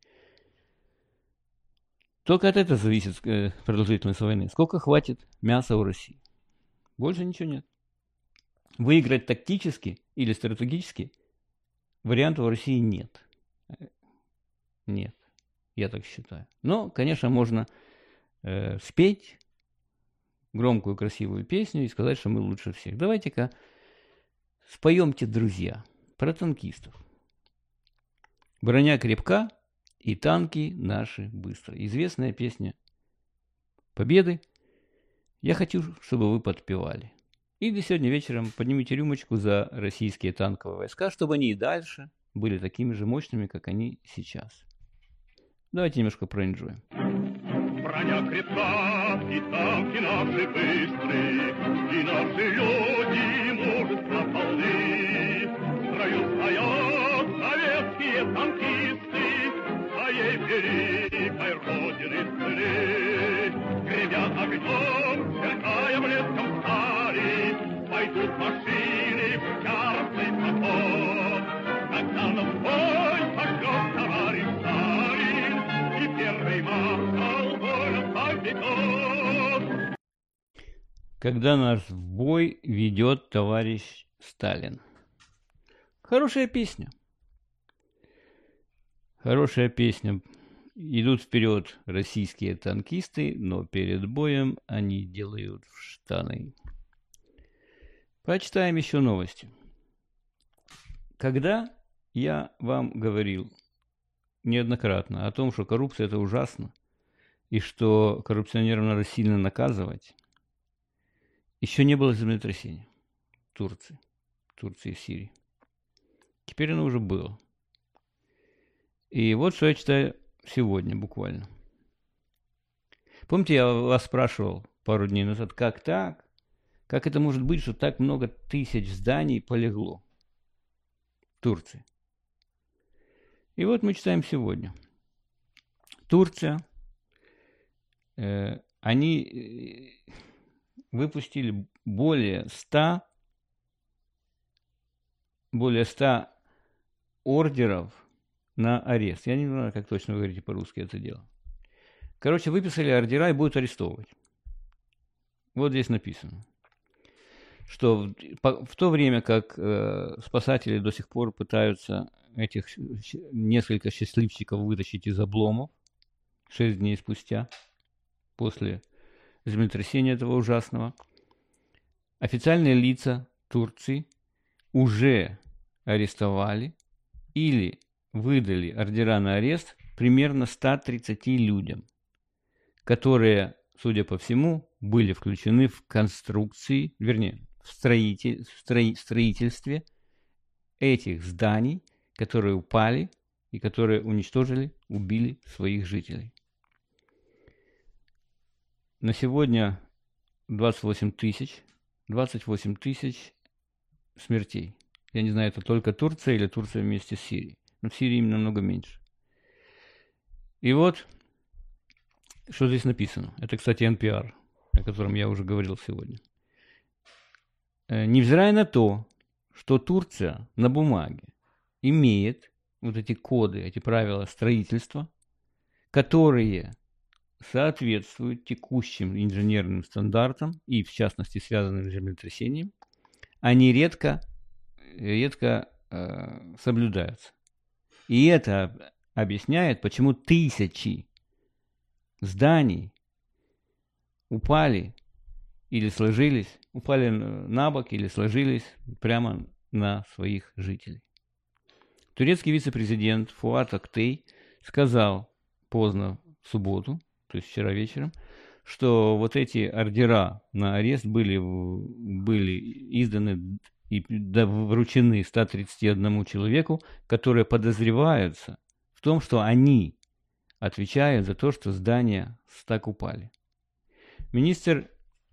Только от этого зависит продолжительность войны. Сколько хватит мяса у России? Больше ничего нет. Выиграть тактически или стратегически вариантов у России нет. Нет, я так считаю. Но, конечно, можно спеть громкую красивую песню и сказать, что мы лучше всех. Давайте-ка споемте, друзья, про танкистов. Броня крепка, и танки наши быстро. Известная песня Победы. Я хочу, чтобы вы подпевали. И сегодня вечером поднимите рюмочку за российские танковые войска, чтобы они и дальше были такими же мощными, как они сейчас. Давайте немножко проэнджуем.
Броня крепка, и танки наши быстрые, и наши люди мужества полны. В строю стоят советские танкисты, своей великой родины сыны. Гремят огнем, сверкая блеском стали, пойдут машины в яростный поход. Когда нам бой пошлет товарищ Сталин, и первый маршал воля веков.
Когда нас в бой ведет товарищ Сталин. Хорошая песня. Хорошая песня. идут вперед российские танкисты, но перед боем они делают штаны. Прочитаем еще новости. Когда я вам говорил неоднократно о том, что коррупция – это ужасно, и что коррупционеров надо сильно наказывать, еще не было землетрясения в Турции и в Сирии. Теперь оно уже было. И вот что я читаю сегодня буквально. Помните, я вас спрашивал пару дней назад, как так? Как это может быть, что так много тысяч зданий полегло в Турции? И вот мы читаем сегодня. Турция, они выпустили более 100 ордеров на арест. Я не знаю, как точно вы говорите по-русски это дело. Короче, выписали ордера и будут арестовывать. Вот здесь написано, что в то время как спасатели до сих пор пытаются этих несколько счастливчиков вытащить из обломов 6 дней спустя, после землетрясения этого ужасного, официальные лица Турции уже арестовали или выдали ордера на арест примерно 130 людям, которые, судя по всему, были включены в конструкции, вернее, в строительстве этих зданий, которые упали и которые уничтожили, убили своих жителей. На сегодня 28 тысяч смертей. Я не знаю, это только Турция или Турция вместе с Сирией. Но в Сирии намного меньше. И вот, что здесь написано. Это, кстати, NPR, о котором я уже говорил сегодня. Невзирая на то, что Турция на бумаге имеет вот эти коды, эти правила строительства, которые соответствуют текущим инженерным стандартам и, в частности, связанным с землетрясением, они редко соблюдаются. И это объясняет, почему тысячи зданий упали на бок или сложились прямо на своих жителей. Турецкий вице-президент Фуат Актей сказал поздно в субботу, то есть вчера вечером, что вот эти ордера на арест были изданы и вручены 131 человеку, которые подозреваются в том, что они отвечают за то, что здания так упали. Министр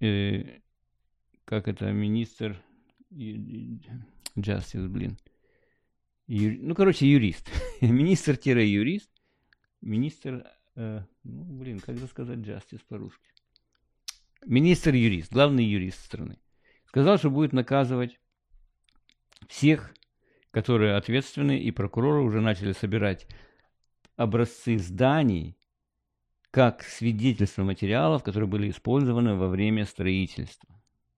Justice, юрист. Министр-юрист. Как же сказать Justice по-русски? Министр-юрист, главный юрист страны. Сказал, что будет наказывать всех, которые ответственны, и прокуроры уже начали собирать образцы зданий как свидетельство материалов, которые были использованы во время строительства.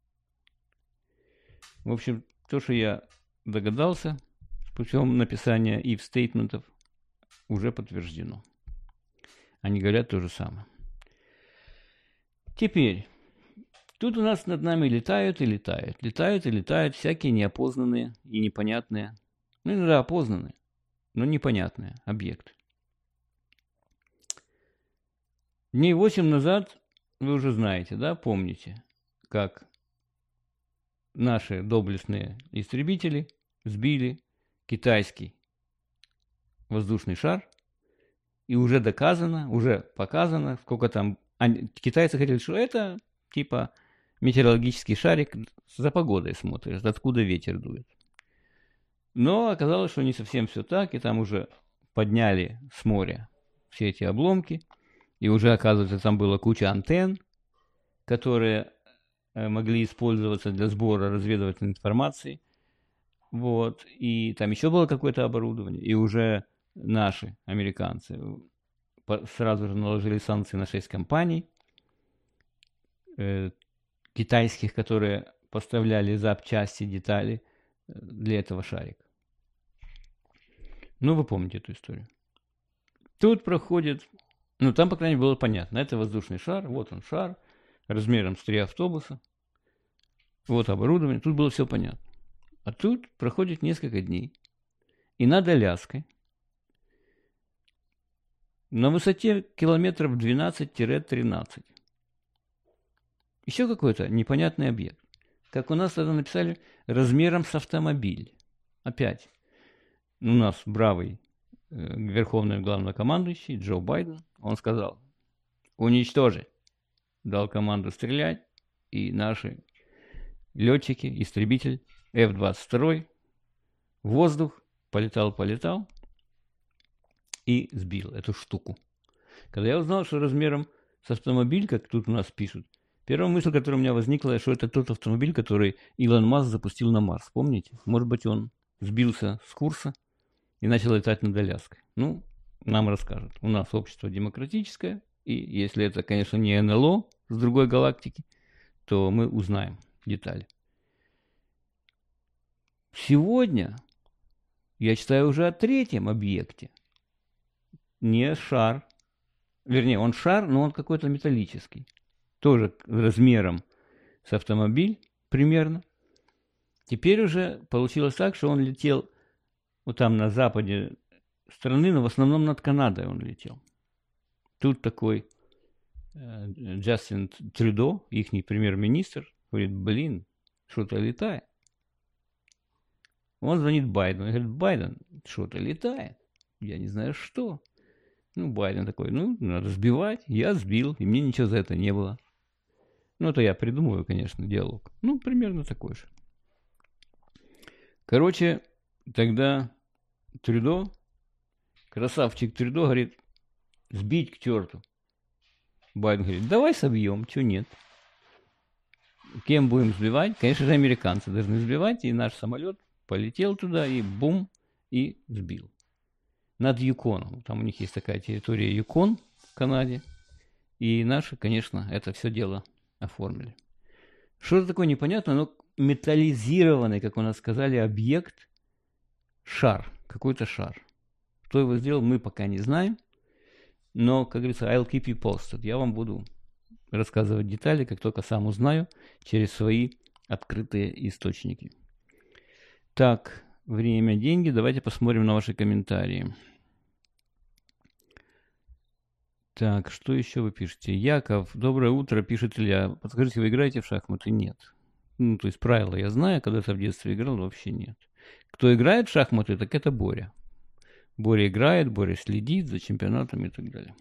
В общем, то, что я догадался путем написания if-стейтментов, уже подтверждено. Они говорят то же самое. Теперь, тут у нас над нами летают всякие неопознанные и непонятные, иногда опознанные, но непонятные объекты. Дней 8 назад, вы уже знаете, да, помните, как наши доблестные истребители сбили китайский воздушный шар, и уже доказано, уже показано, сколько там... Китайцы хотели, что это типа метеорологический шарик, за погодой смотришь, откуда ветер дует. Но оказалось, что не совсем все так, и там уже подняли с моря все эти обломки, и уже, оказывается, там была куча антенн, которые могли использоваться для сбора разведывательной информации. Вот. И там еще было какое-то оборудование, и уже наши, американцы, сразу же наложили санкции на 6 компаний китайских, которые поставляли запчасти, детали для этого шарика. Ну, вы помните эту историю. Тут проходит, ну там, по крайней мере, было понятно. Это воздушный шар, вот он шар, размером с 3 автобуса. Вот оборудование, тут было все понятно. А тут проходит несколько дней. И над Аляской на высоте километров 12-13 еще какой-то непонятный объект. Как у нас тогда написали, размером с автомобиль. Опять, у нас бравый верховный главнокомандующий Джо Байден, он сказал, уничтожить. Дал команду стрелять, и наши летчики, истребитель F-22 в воздух полетал и сбил эту штуку. Когда я узнал, что размером с автомобиль, как тут у нас пишут, первая мысль, которая у меня возникла, что это тот автомобиль, который Илон Маск запустил на Марс. Помните? Может быть, он сбился с курса и начал летать над Аляской. Ну, нам расскажут. У нас общество демократическое, и если это, конечно, не НЛО с другой галактики, то мы узнаем детали. Сегодня я читаю уже о третьем объекте. Не шар. Вернее, он шар, но он какой-то металлический. Тоже размером с автомобиль примерно. Теперь уже получилось так, что он летел вот там на западе страны, но в основном над Канадой он летел. Тут такой Джастин Трюдо, ихний премьер-министр, говорит, блин, что-то летает. Он звонит Байдену и говорит, Байден, что-то летает. Я не знаю, что. Ну, Байден такой, ну, надо сбивать. Я сбил, и мне ничего за это не было. Ну, это я придумываю, конечно, диалог. Ну, примерно такой же. Короче, тогда Трюдо, красавчик Трюдо, говорит, сбить к черту. Байден говорит, давай собьем, чего нет. Кем будем сбивать? Конечно же, американцы должны сбивать, и наш самолет полетел туда, и бум, и сбил. Над Юконом. Там у них есть такая территория Юкон в Канаде. И наши, конечно, это все дело оформили. Что-то такое непонятное, но металлизированный, как у нас сказали, объект, шар, какой-то шар. Кто его сделал, мы пока не знаем. Но, как говорится, I'll keep you posted. Я вам буду рассказывать детали, как только сам узнаю, через свои открытые источники. Так, время, деньги. Давайте посмотрим на ваши комментарии. Так, что еще вы пишете? Яков, доброе утро, пишет Илья. Подскажите, вы играете в шахматы? Нет. Ну, то есть правила я знаю, когда-то в детстве играл, вообще нет. Кто играет в шахматы, так это Боря. Боря играет, Боря следит за чемпионатом и так далее.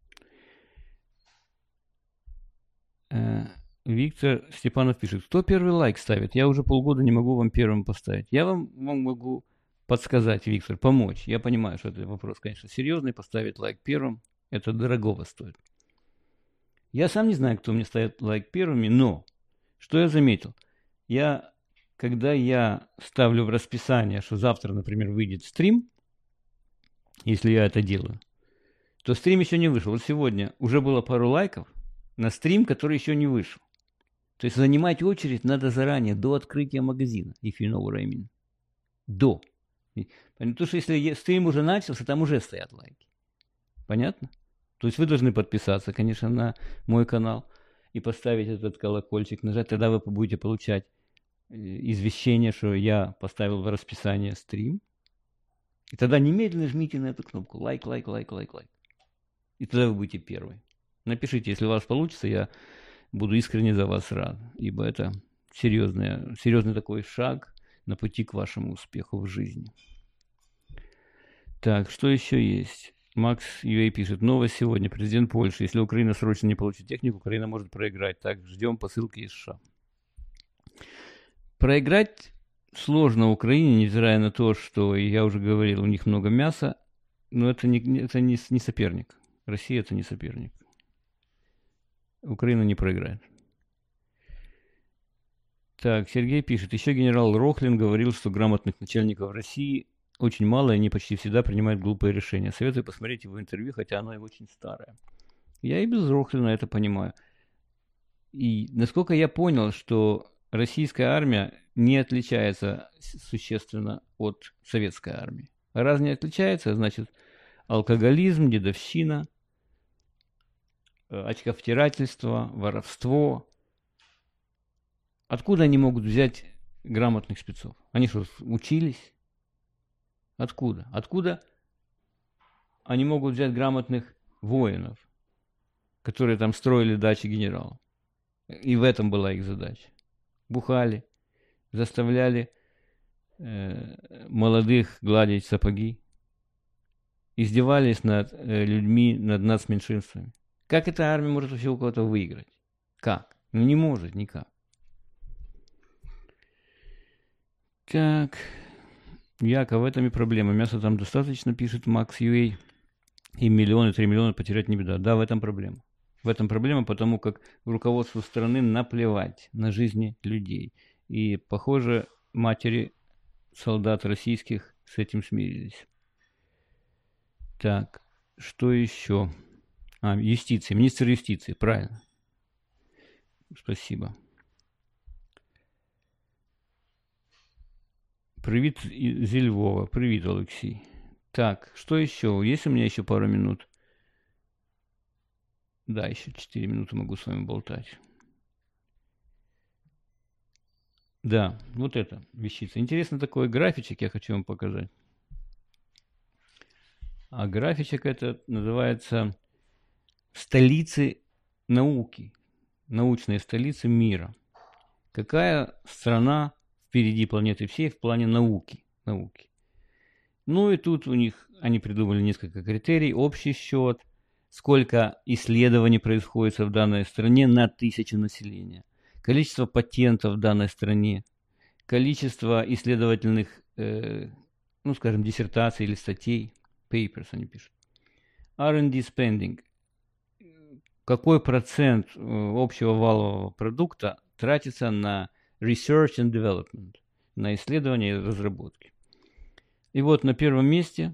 Виктор Степанов пишет, кто первый лайк ставит? Я уже полгода не могу вам первым поставить. Я вам могу подсказать, Виктор, помочь. Я понимаю, что это вопрос, конечно, серьезный. Поставить лайк первым, это дорогого стоит. Я сам не знаю, кто мне ставит лайк первыми, но что я заметил? Когда я ставлю в расписание, что завтра, например, выйдет стрим, если я это делаю, то стрим еще не вышел. Вот сегодня уже было пару лайков на стрим, который еще не вышел. То есть занимать очередь надо заранее, до открытия магазина, if you know what I mean. До. Потому что если стрим уже начался, там уже стоят лайки. Понятно? То есть вы должны подписаться, конечно, на мой канал и поставить этот колокольчик, нажать, тогда вы будете получать извещение, что я поставил в расписание стрим. И тогда немедленно жмите на эту кнопку лайк. И тогда вы будете первый. Напишите, если у вас получится, я буду искренне за вас рад, ибо это серьезный такой шаг на пути к вашему успеху в жизни. Так, что еще есть? Макс Юэй пишет, новость сегодня. Президент Польши. Если Украина срочно не получит технику, Украина может проиграть. Так, ждем посылки из США. Проиграть сложно Украине, невзирая на то, что, я уже говорил, у них много мяса, но это не соперник. Россия это не соперник. Украина не проиграет. Так, Сергей пишет, еще генерал Рохлин говорил, что грамотных начальников России очень мало, и они почти всегда принимают глупые решения. Советую посмотреть его интервью, хотя оно и очень старое. Я и без Рохлина это понимаю. И насколько я понял, что российская армия не отличается существенно от советской армии. Раз не отличается, значит, алкоголизм, дедовщина, очковтирательство, воровство. Откуда они могут взять грамотных спецов? Они что, учились? Откуда? Откуда они могут взять грамотных воинов, которые там строили дачи генералов? И в этом была их задача. Бухали, заставляли молодых гладить сапоги, издевались над людьми, над нацменьшинствами. Как эта армия может вообще у кого-то выиграть? Как? Ну не может никак. Так, Яков, в этом и проблема. Мяса там достаточно, пишет Макс Юэй. И 1 миллион, и 3 миллиона потерять не беда. Да, в этом проблема. В этом проблема, потому как руководству страны наплевать на жизни людей. И, похоже, матери солдат российских с этим смирились. Так, что еще? Юстиция. Министр юстиции, правильно. Спасибо. Привет из Львова. Привет, Алексей. Так, что еще? Есть у меня еще пару минут? Да, еще 4 минуты могу с вами болтать. Да, вот это вещица. Интересно такой графичек я хочу вам показать. А графичек это называется столицы науки. Научные столицы мира. Какая страна впереди планеты всей в плане науки? Ну и тут у них, они придумали несколько критерий. Общий счет, сколько исследований происходит в данной стране на 1000 населения. Количество патентов в данной стране. Количество исследовательных, скажем, диссертаций или статей. Papers они пишут. R&D spending. Какой процент общего валового продукта тратится на research and development, на исследования и разработки. И вот на первом месте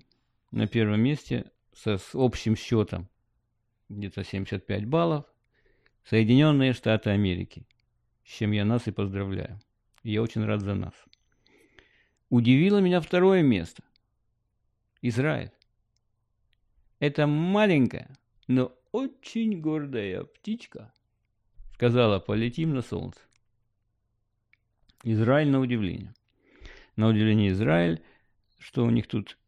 с общим счетом где-то 75 баллов Соединенные Штаты Америки, с чем я нас и поздравляю. Я очень рад за нас. Удивило меня второе место. Израиль. Это маленькая, но очень гордая птичка сказала: полетим на солнце. Израиль на удивление. На удивление Израиль, что у них тут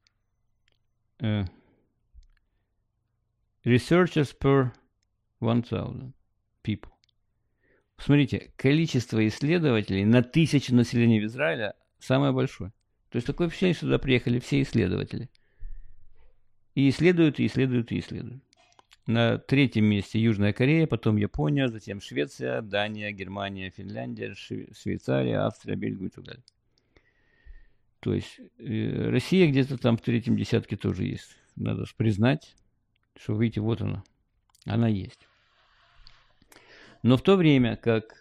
researchers per 1000 people. Смотрите, количество исследователей на 1000 населения в Израиле самое большое. То есть такое впечатление, что сюда приехали все исследователи. И исследуют, и исследуют, и исследуют. На третьем месте Южная Корея, потом Япония, затем Швеция, Дания, Германия, Финляндия, Швейцария, Австрия, Бельгия и так далее. То есть Россия где-то там в третьем десятке тоже есть. Надо признать, что, видите, вот она есть. Но в то время как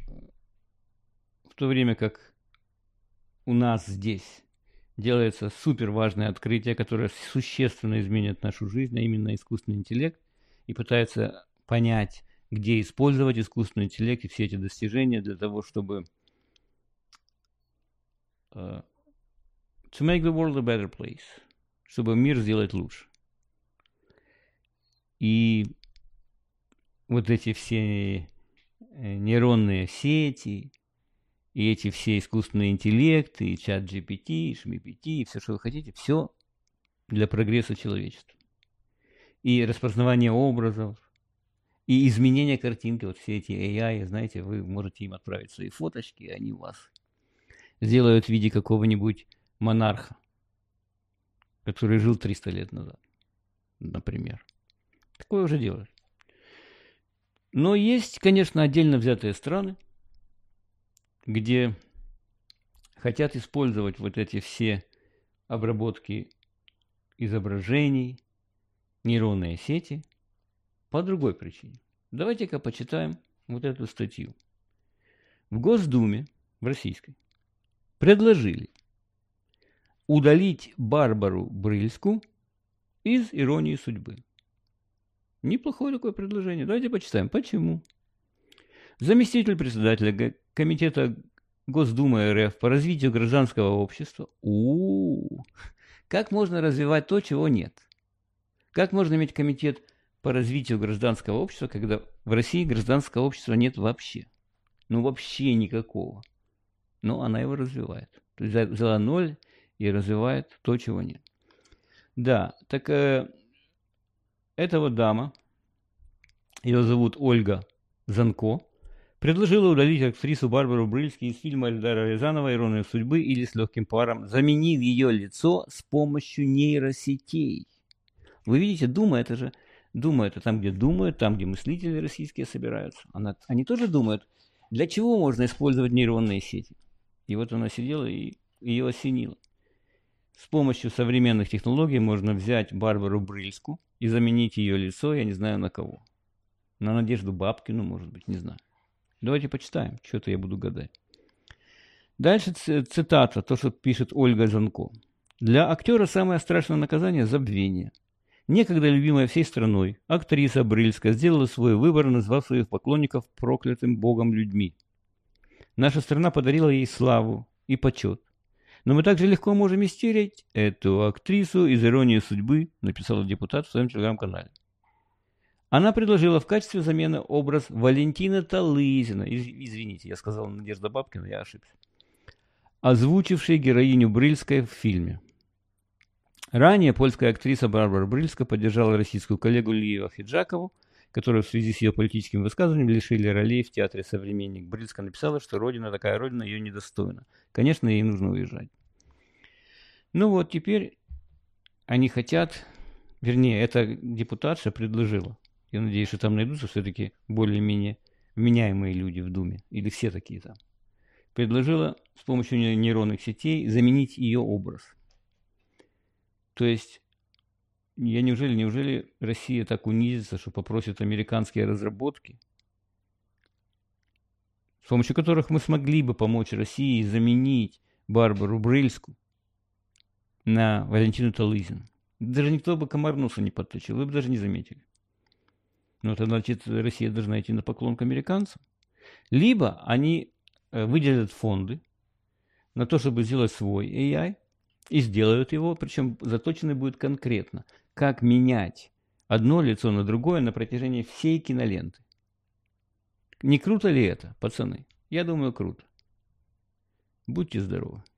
у нас здесь делается супер важное открытие, которое существенно изменит нашу жизнь, а именно искусственный интеллект, и пытается понять, где использовать искусственный интеллект и все эти достижения для того, чтобы to make the world a better place, чтобы мир сделать лучше. И вот эти все нейронные сети, и эти все искусственные интеллекты, и чат GPT, и ШМИПТ, и все, что вы хотите, все для прогресса человечества. И распознавание образов, и изменение картинки, вот все эти AI, знаете, вы можете им отправить свои фоточки, и они вас сделают в виде какого-нибудь монарха, который жил 300 лет назад, например. Такое уже делают. Но есть, конечно, отдельно взятые страны, где хотят использовать вот эти все обработки изображений, нейронные сети по другой причине. Давайте-ка почитаем вот эту статью. В Госдуме, в российской, предложили удалить Барбару Брыльску из «Иронии судьбы». Неплохое такое предложение. Давайте почитаем. Почему? Заместитель председателя Комитета Госдумы РФ по развитию гражданского общества. Как можно развивать то, чего нет? Как можно иметь комитет по развитию гражданского общества, когда в России гражданского общества нет вообще? Ну, вообще никакого. Но она его развивает. То есть взяла ноль и развивает то, чего нет. Да, так эта вот дама, ее зовут Ольга Занко, предложила удалить актрису Барбару Брыльски из фильма Эльдара Рязанова «Ирония судьбы» или «С легким паром», заменив ее лицо с помощью нейросетей. Вы видите, Дума это там, где мыслители российские собираются. Они тоже думают, для чего можно использовать нейронные сети. И вот она сидела и ее осенило. С помощью современных технологий можно взять Барбару Брыльску и заменить ее лицо, я не знаю на кого. На Надежду Бабкину, может быть, не знаю. Давайте почитаем, что-то я буду гадать. Дальше цитата, то, что пишет Ольга Занко. «Для актера самое страшное наказание – забвение. Некогда любимая всей страной, актриса Брыльска сделала свой выбор, назвав своих поклонников проклятым богом людьми. Наша страна подарила ей славу и почет. Но мы также легко можем истерить эту актрису из «Иронии судьбы», написал депутат в своем телеграм-канале. Она предложила в качестве замены образ Валентина Талызина. Извините, я сказал Надежда Бабкина, я ошибся. Озвучившей героиню Брыльской в фильме. Ранее польская актриса Барбара Брыльска поддержала российскую коллегу Лию Ахеджакову, которую в связи с ее политическим высказыванием лишили ролей в театре «Современник». Брыльска написала, что родина, такая родина, ее недостойна. Конечно, ей нужно уезжать. Ну вот, теперь они хотят, вернее, эта депутатша предложила. Я надеюсь, что там найдутся все-таки более-менее вменяемые люди в Думе. Или все такие там. Предложила с помощью нейронных сетей заменить ее образ. То есть, неужели Россия так унизится, что попросит американские разработки, с помощью которых мы смогли бы помочь России заменить Барбару Брыльску на Валентину Талызину. Даже никто бы комар носа не подточил, вы бы даже не заметили. Но тогда, значит, Россия должна идти на поклон к американцам. Либо они выделят фонды на то, чтобы сделать свой AI, и сделают его, причем заточенный будет конкретно, как менять одно лицо на другое на протяжении всей киноленты. Не круто ли это, пацаны? Я думаю, круто. Будьте здоровы.